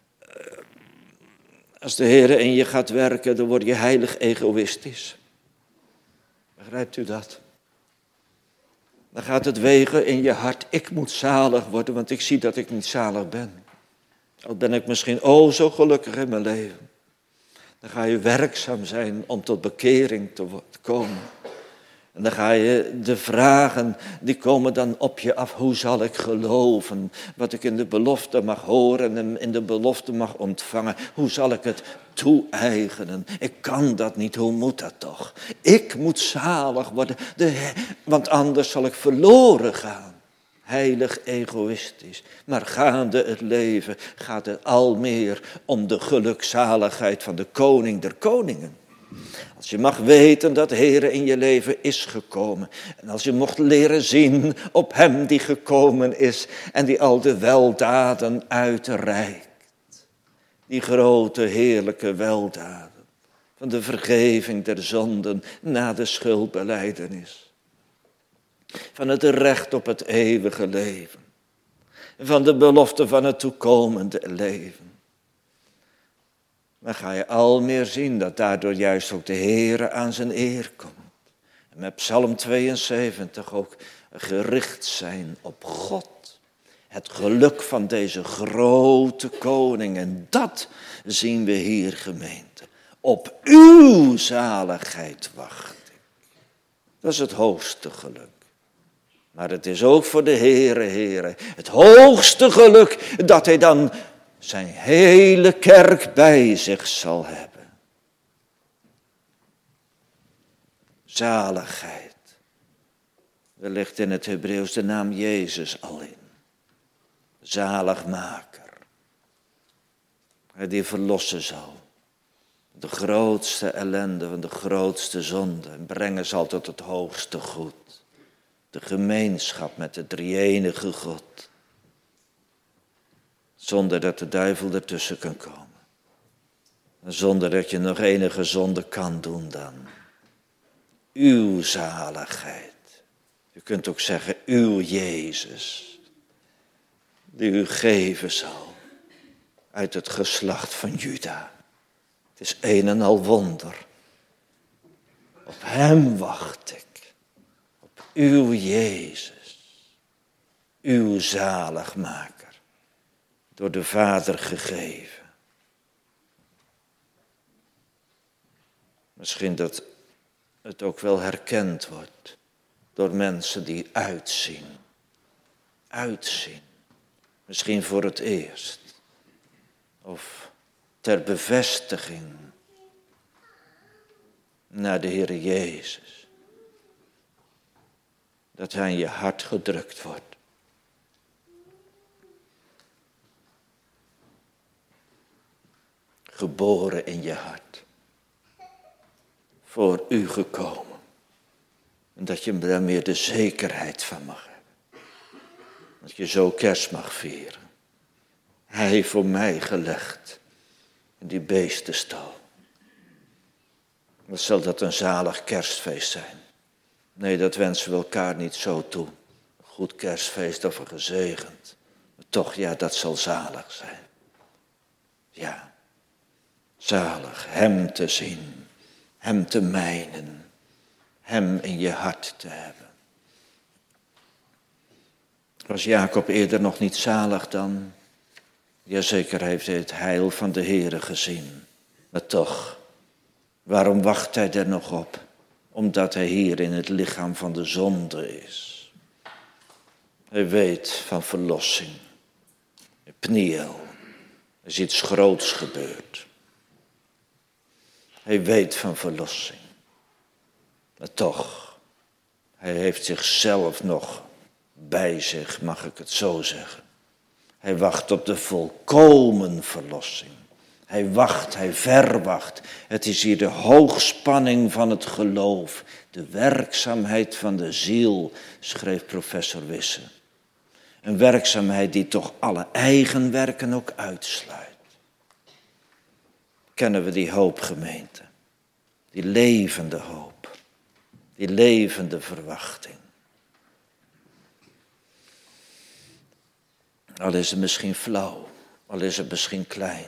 Als de Heer in je gaat werken, dan word je heilig egoïstisch. Begrijpt u dat? Dan gaat het wegen in je hart. Ik moet zalig worden, want ik zie dat ik niet zalig ben. Al ben ik misschien o zo gelukkig in mijn leven. Dan ga je werkzaam zijn om tot bekering te komen. En dan ga je de vragen, die komen dan op je af. Hoe zal ik geloven? Wat ik in de belofte mag horen en in de belofte mag ontvangen. Hoe zal ik het toe-eigenen? Ik kan dat niet, hoe moet dat toch? Ik moet zalig worden, de, want anders zal ik verloren gaan. Heilig egoïstisch. Maar gaande het leven gaat het al meer om de gelukzaligheid van de koning der koningen. Als je mag weten dat de Heer in je leven is gekomen. En als je mocht leren zien op hem die gekomen is. En die al de weldaden uitreikt. Die grote heerlijke weldaden. Van de vergeving der zonden na de schuldbelijdenis. Van het recht op het eeuwige leven. Van de belofte van het toekomende leven. Dan ga je al meer zien dat daardoor juist ook de Heere aan zijn eer komt. En met Psalm tweeënzeventig ook gericht zijn op God. Het geluk van deze grote koning. En dat zien we hier, gemeente. Op uw zaligheid wacht ik. Dat is het hoogste geluk. Maar het is ook voor de Heere, Heere, het hoogste geluk dat hij dan zijn hele kerk bij zich zal hebben. Zaligheid. Er ligt in het Hebreeuws de naam Jezus al in. Zaligmaker. Hij die verlossen zal. De grootste ellende van de grootste zonde. En brengen zal tot het hoogste goed. De gemeenschap met de drie-enige God. Zonder dat de duivel ertussen kan komen. En zonder dat je nog enige zonde kan doen dan. Uw zaligheid. Je kunt ook zeggen uw Jezus. Die u geven zal. Uit het geslacht van Juda. Het is een en al wonder. Op hem wacht ik. Op uw Jezus. Uw zaligmaker. Door de Vader gegeven. Misschien dat het ook wel herkend wordt door mensen die uitzien. Uitzien. Misschien voor het eerst. Of ter bevestiging naar de Heer Jezus. Dat hij in je hart gedrukt wordt. Geboren in je hart. Voor u gekomen. En dat je daar meer de zekerheid van mag hebben. Dat je zo kerst mag vieren. Hij heeft voor mij gelegd in die beestenstal. Wat zal dat een zalig kerstfeest zijn? Nee, dat wensen we elkaar niet zo toe. Een goed kerstfeest of een gezegend. Maar toch, ja, dat zal zalig zijn. Ja, zalig hem te zien, hem te mijnen, hem in je hart te hebben. Was Jacob eerder nog niet zalig dan? Jazeker heeft hij het heil van de Heere gezien. Maar toch, waarom wacht hij er nog op? Omdat hij hier in het lichaam van de zonde is. Hij weet van verlossing. Pniel. Er is iets groots gebeurd. Hij weet van verlossing. Maar toch, hij heeft zichzelf nog bij zich, mag ik het zo zeggen. Hij wacht op de volkomen verlossing. Hij wacht, hij verwacht. Het is hier de hoogspanning van het geloof. De werkzaamheid van de ziel, schreef professor Wisse. Een werkzaamheid die toch alle eigen werken ook uitsluit. Kennen we die hoop, gemeente? Die levende hoop. Die levende verwachting. Al is het misschien flauw, al is het misschien klein.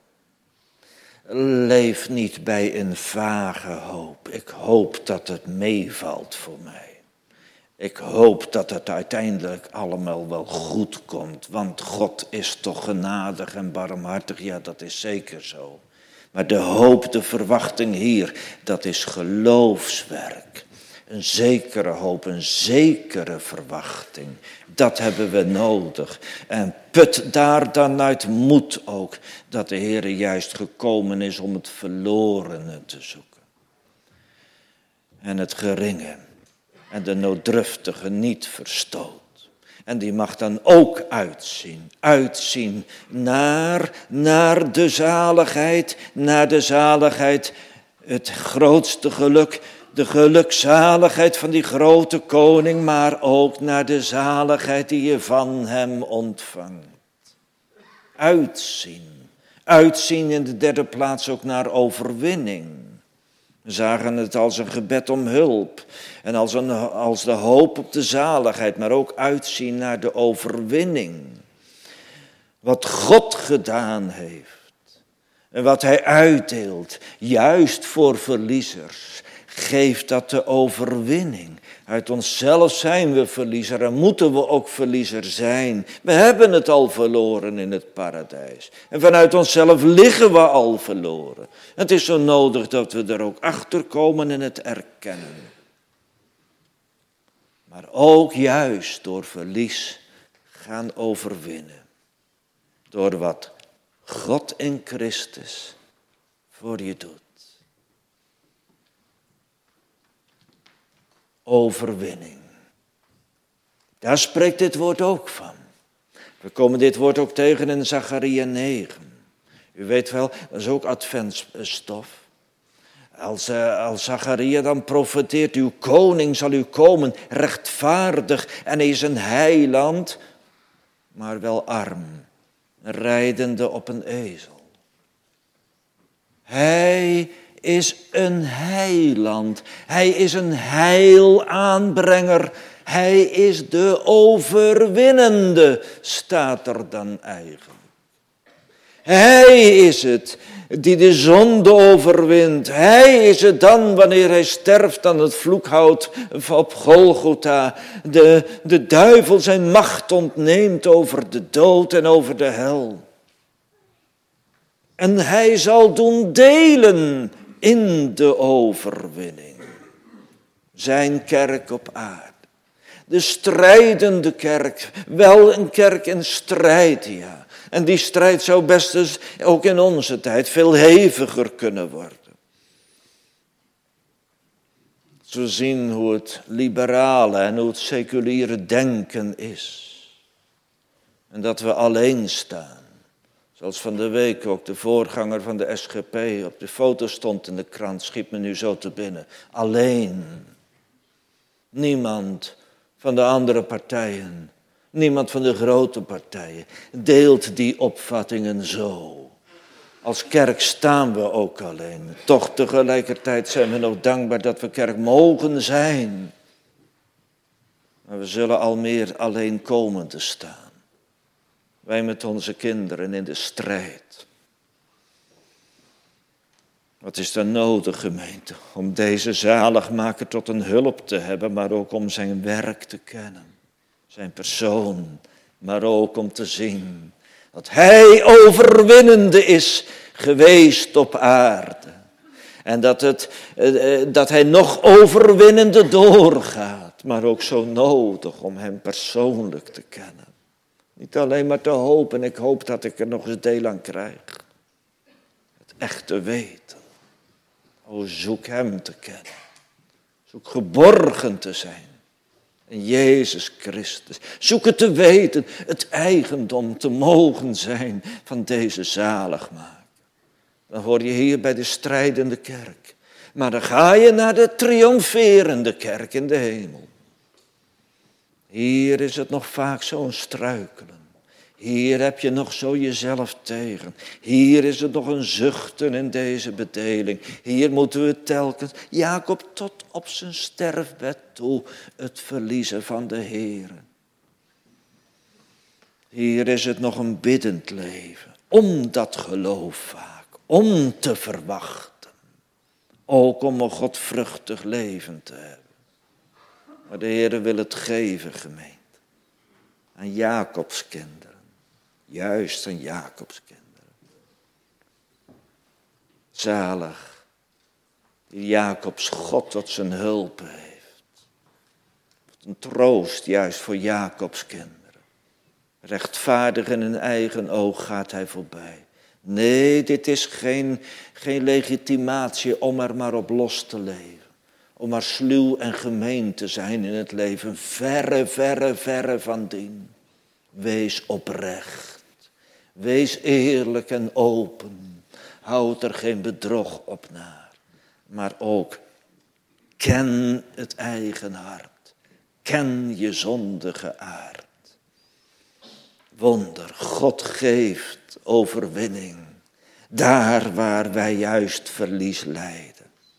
Leef niet bij een vage hoop. Ik hoop dat het meevalt voor mij. Ik hoop dat het uiteindelijk allemaal wel goed komt. Want God is toch genadig en barmhartig. Ja, dat is zeker zo. Maar de hoop, de verwachting hier, dat is geloofswerk. Een zekere hoop, een zekere verwachting. Dat hebben we nodig. En put daar dan uit moed ook. Dat de Heer juist gekomen is om het verlorene te zoeken. En het geringe. En de nooddruftige niet verstoot. En die mag dan ook uitzien. Uitzien naar, naar de zaligheid. Naar de zaligheid. Het grootste geluk. De gelukzaligheid van die grote koning, maar ook naar de zaligheid die je van hem ontvangt. Uitzien. Uitzien in de derde plaats ook naar overwinning. We zagen het als een gebed om hulp en als, een, als de hoop op de zaligheid, maar ook uitzien naar de overwinning. Wat God gedaan heeft en wat hij uitdeelt, juist voor verliezers. Geeft dat de overwinning. Uit onszelf zijn we verliezer en moeten we ook verliezer zijn. We hebben het al verloren in het paradijs. En vanuit onszelf liggen we al verloren. Het is zo nodig dat we er ook achter komen en het erkennen. Maar ook juist door verlies gaan overwinnen. Door wat God in Christus voor je doet. Overwinning. Daar spreekt dit woord ook van. We komen dit woord ook tegen in Zacharia negen. U weet wel, dat is ook adventsstof. Als, uh, als Zacharia dan profeteert, uw koning zal u komen, rechtvaardig en hij is een heiland, maar wel arm, rijdende op een ezel. Hij is een heiland. Hij is een heilaanbrenger. Hij is de overwinnende, staat er dan eigenlijk. Hij is het die de zonde overwint. Hij is het dan wanneer hij sterft aan het vloekhout op Golgotha. De, de duivel zijn macht ontneemt over de dood en over de hel. En hij zal doen delen in de overwinning. Zijn kerk op aarde. De strijdende kerk, wel een kerk in strijd, ja. En die strijd zou best eens ook in onze tijd veel heviger kunnen worden. Zo zien hoe het liberale en hoe het seculiere denken is. En dat we alleen staan. Zoals van de week ook de voorganger van de S G P op de foto stond in de krant, schiet me nu zo te binnen. Alleen. Niemand van de andere partijen, niemand van de grote partijen deelt die opvattingen zo. Als kerk staan we ook alleen. Toch tegelijkertijd zijn we nog dankbaar dat we kerk mogen zijn. Maar we zullen al meer alleen komen te staan. Wij met onze kinderen in de strijd. Wat is er nodig, gemeente, om deze zaligmaker tot een hulp te hebben, maar ook om zijn werk te kennen. Zijn persoon, maar ook om te zien dat hij overwinnende is geweest op aarde. En dat, het, dat hij nog overwinnende doorgaat, maar ook zo nodig om hem persoonlijk te kennen. Niet alleen maar te hopen, ik hoop dat ik er nog eens deel aan krijg. Het echte weten. O, zoek hem te kennen. Zoek geborgen te zijn in Jezus Christus. Zoek het te weten, het eigendom te mogen zijn van deze zaligmaker. Dan hoor je hier bij de strijdende kerk. Maar dan ga je naar de triomferende kerk in de hemel. Hier is het nog vaak zo'n struikelen. Hier heb je nog zo jezelf tegen. Hier is het nog een zuchten in deze bedeling. Hier moeten we telkens, Jacob tot op zijn sterfbed toe, het verliezen van de Heere. Hier is het nog een biddend leven. Om dat geloof vaak. Om te verwachten. Ook om een godvruchtig leven te hebben. Maar de Heere wil het geven, gemeente. Aan Jacobs kinderen. Juist aan Jacobs kinderen. Zalig. Die Jacobs God tot zijn hulp heeft. Wat een troost juist voor Jacobs kinderen. Rechtvaardig in hun eigen oog gaat hij voorbij. Nee, dit is geen, geen legitimatie om er maar op los te leven. Om maar sluw en gemeen te zijn in het leven. Verre, verre, verre van dien. Wees oprecht. Wees eerlijk en open. Houd er geen bedrog op naar. Maar ook ken het eigen hart. Ken je zondige aard. Wonder, God geeft overwinning. Daar waar wij juist verlies lijden.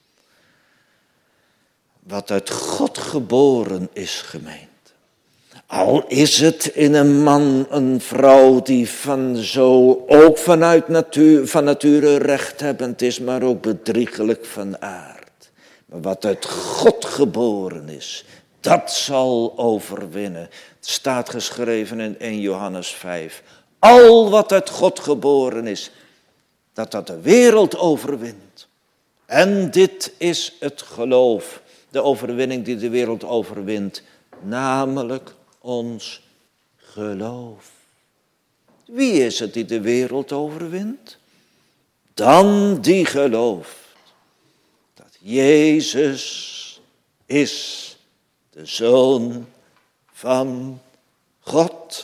Wat uit God geboren is, gemeente. Al is het in een man, een vrouw die van zo ook vanuit natuur, van nature rechthebbend is, maar ook bedriegelijk van aard. Maar wat uit God geboren is, dat zal overwinnen. Het staat geschreven in eerste Johannes vijf. Al wat uit God geboren is, dat dat de wereld overwint. En dit is het geloof, de overwinning die de wereld overwint, namelijk ons geloof. Wie is het die de wereld overwint? Dan die gelooft dat Jezus is de Zoon van God.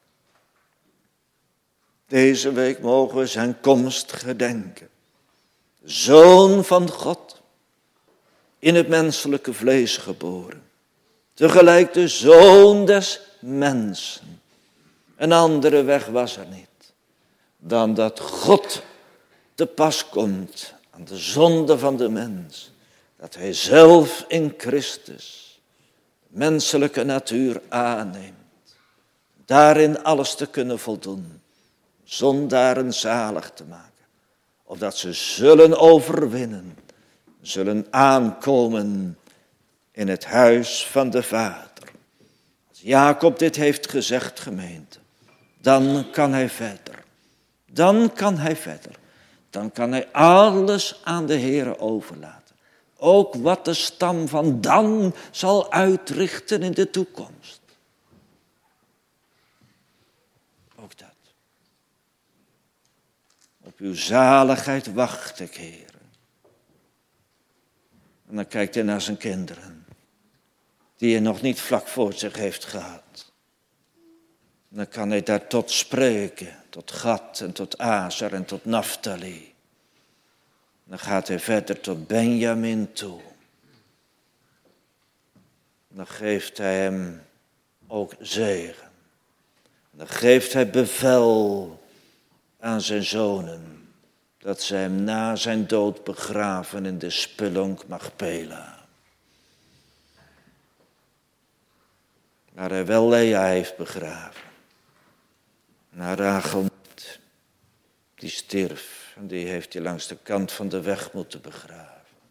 Deze week mogen we zijn komst gedenken. Zoon van God, in het menselijke vlees geboren. Tegelijk de Zoon des mensen. Een andere weg was er niet. Dan dat God te pas komt aan de zonde van de mens. Dat hij zelf in Christus de menselijke natuur aanneemt. Daarin alles te kunnen voldoen. Zondaren zalig te maken. Opdat ze zullen overwinnen. Zullen aankomen in het huis van de Vader. Als Jacob dit heeft gezegd, gemeente, dan kan hij verder. Dan kan hij verder. Dan kan hij alles aan de Heere overlaten. Ook wat de stam van Dan zal uitrichten in de toekomst. Ook dat. Op uw zaligheid wacht ik, Heer. En dan kijkt hij naar zijn kinderen, die hij nog niet vlak voor zich heeft gehad. En dan kan hij daar tot spreken, tot Gad en tot Aser en tot Naphtali. Dan gaat hij verder tot Benjamin toe. Dan geeft hij hem ook zegen. Dan geeft hij bevel aan zijn zonen, dat zij hem na zijn dood begraven in de spelonk Machpela. Waar hij wel Lea heeft begraven. Maar Rachel niet. Die stierf en die heeft hij langs de kant van de weg moeten begraven.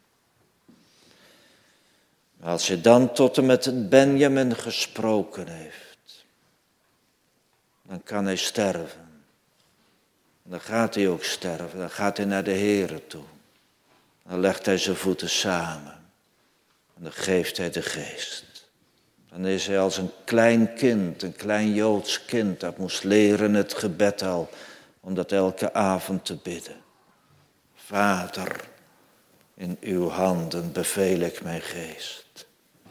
Maar als hij dan tot en met Benjamin gesproken heeft, dan kan hij sterven. Dan gaat hij ook sterven, dan gaat hij naar de Heere toe. Dan legt hij zijn voeten samen. En dan geeft hij de geest. Dan is hij als een klein kind, een klein Joods kind, dat moest leren het gebed al, om dat elke avond te bidden. Vader, in uw handen beveel ik mijn geest.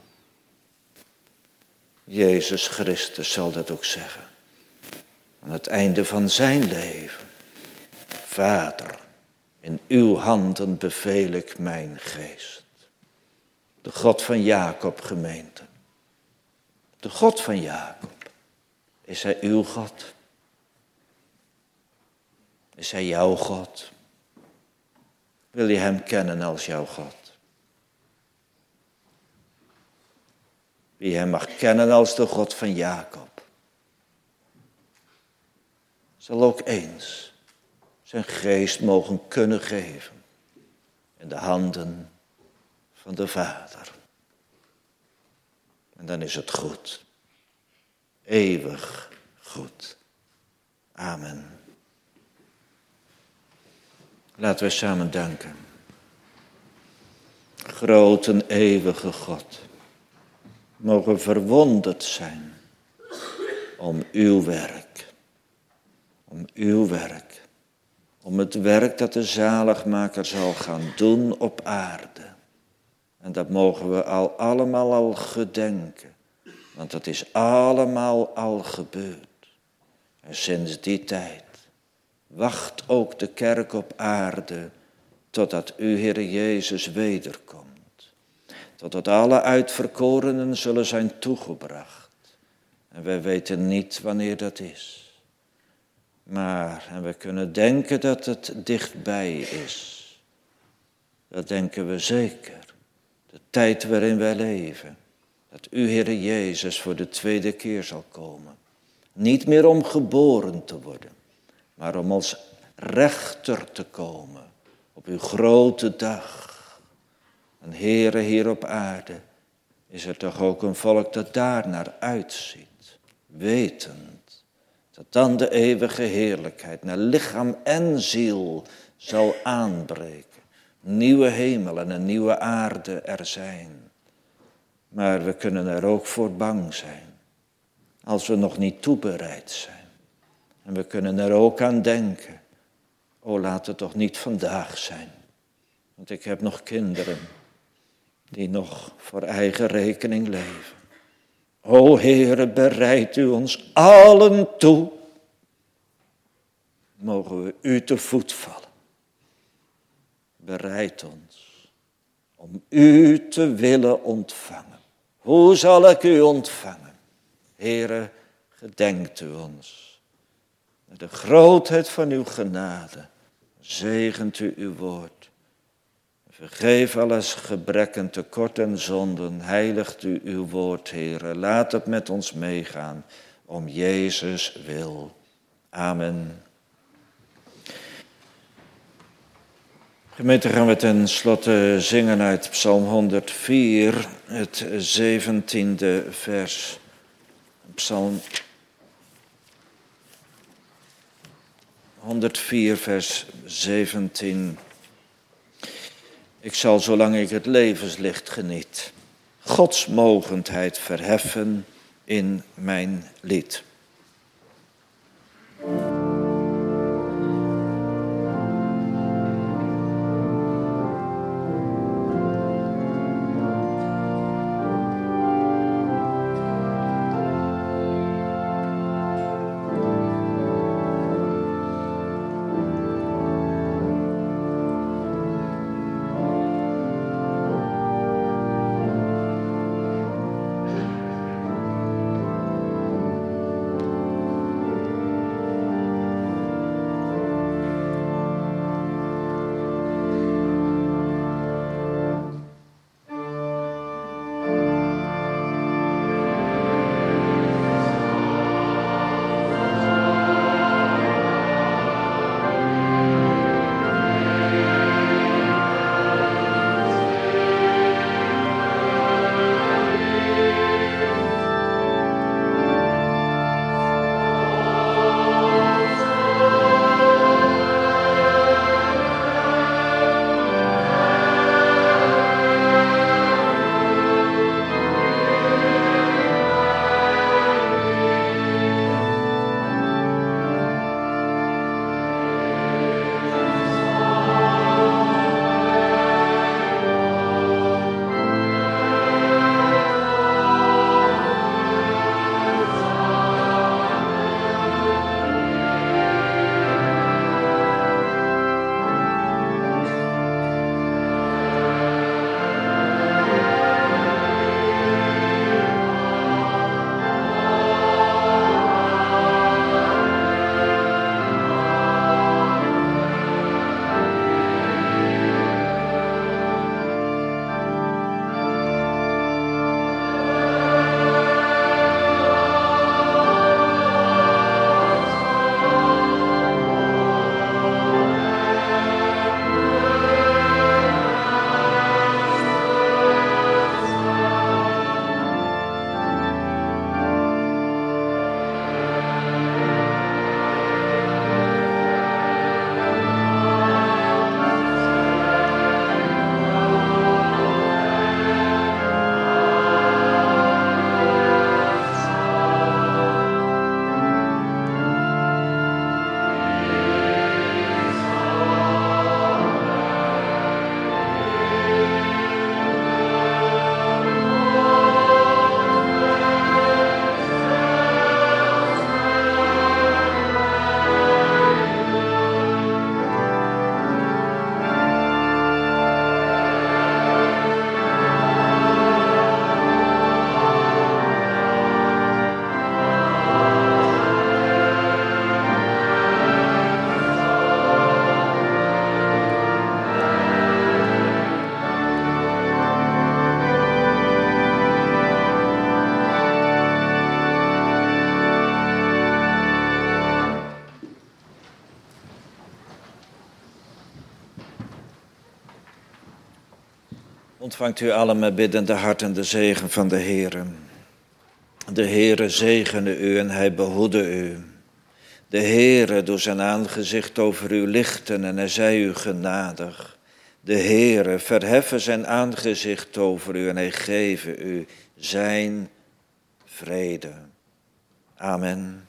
Jezus Christus zal dat ook zeggen. Aan het einde van zijn leven. Vader, in uw handen beveel ik mijn geest. De God van Jacob, gemeente. De God van Jacob. Is hij uw God? Is hij jouw God? Wil je hem kennen als jouw God? Wie hem mag kennen als de God van Jacob, zal ook eens zijn geest mogen kunnen geven in de handen van de Vader. En dan is het goed. Eeuwig goed. Amen. Laten we samen danken. Grote en eeuwige God, mogen verwonderd zijn om uw werk. Om uw werk. Om het werk dat de zaligmaker zal gaan doen op aarde. En dat mogen we al allemaal al gedenken. Want dat is allemaal al gebeurd. En sinds die tijd wacht ook de kerk op aarde totdat u, Heere Jezus, wederkomt. Totdat alle uitverkorenen zullen zijn toegebracht. En wij weten niet wanneer dat is. Maar, en we kunnen denken dat het dichtbij is. Dat denken we zeker. De tijd waarin wij leven. Dat u, Heere Jezus, voor de tweede keer zal komen. Niet meer om geboren te worden. Maar om als rechter te komen. Op uw grote dag. En Heere, hier op aarde is er toch ook een volk dat daar naar uitziet. Wetend dat dan de eeuwige heerlijkheid naar lichaam en ziel zal aanbreken. Nieuwe hemel en een nieuwe aarde er zijn. Maar we kunnen er ook voor bang zijn. Als we nog niet toebereid zijn. En we kunnen er ook aan denken. O, laat het toch niet vandaag zijn. Want ik heb nog kinderen die nog voor eigen rekening leven. O Heere, bereid u ons allen toe. Mogen we u te voet vallen. Bereid ons om u te willen ontvangen. Hoe zal ik u ontvangen? Heere, gedenkt u ons. Met de grootheid van uw genade zegent u uw woord. Vergeef alles gebrekken, tekort en zonden. Heiligt u uw woord, Heere. Laat het met ons meegaan. Om Jezus wil. Amen. Gemeente, gaan we ten slotte zingen uit Psalm honderdvier, het zeventiende vers. Psalm honderdvier, vers zeventien. Ik zal, zolang ik het levenslicht geniet, Gods mogendheid verheffen in mijn lied. Ontvangt u allen met biddende harten de zegen van de Heere. De Heere zegene u en hij behoede u. De Heere doet zijn aangezicht over u lichten en hij zij u genadig. De Heere verheffen zijn aangezicht over u en hij geven u zijn vrede. Amen.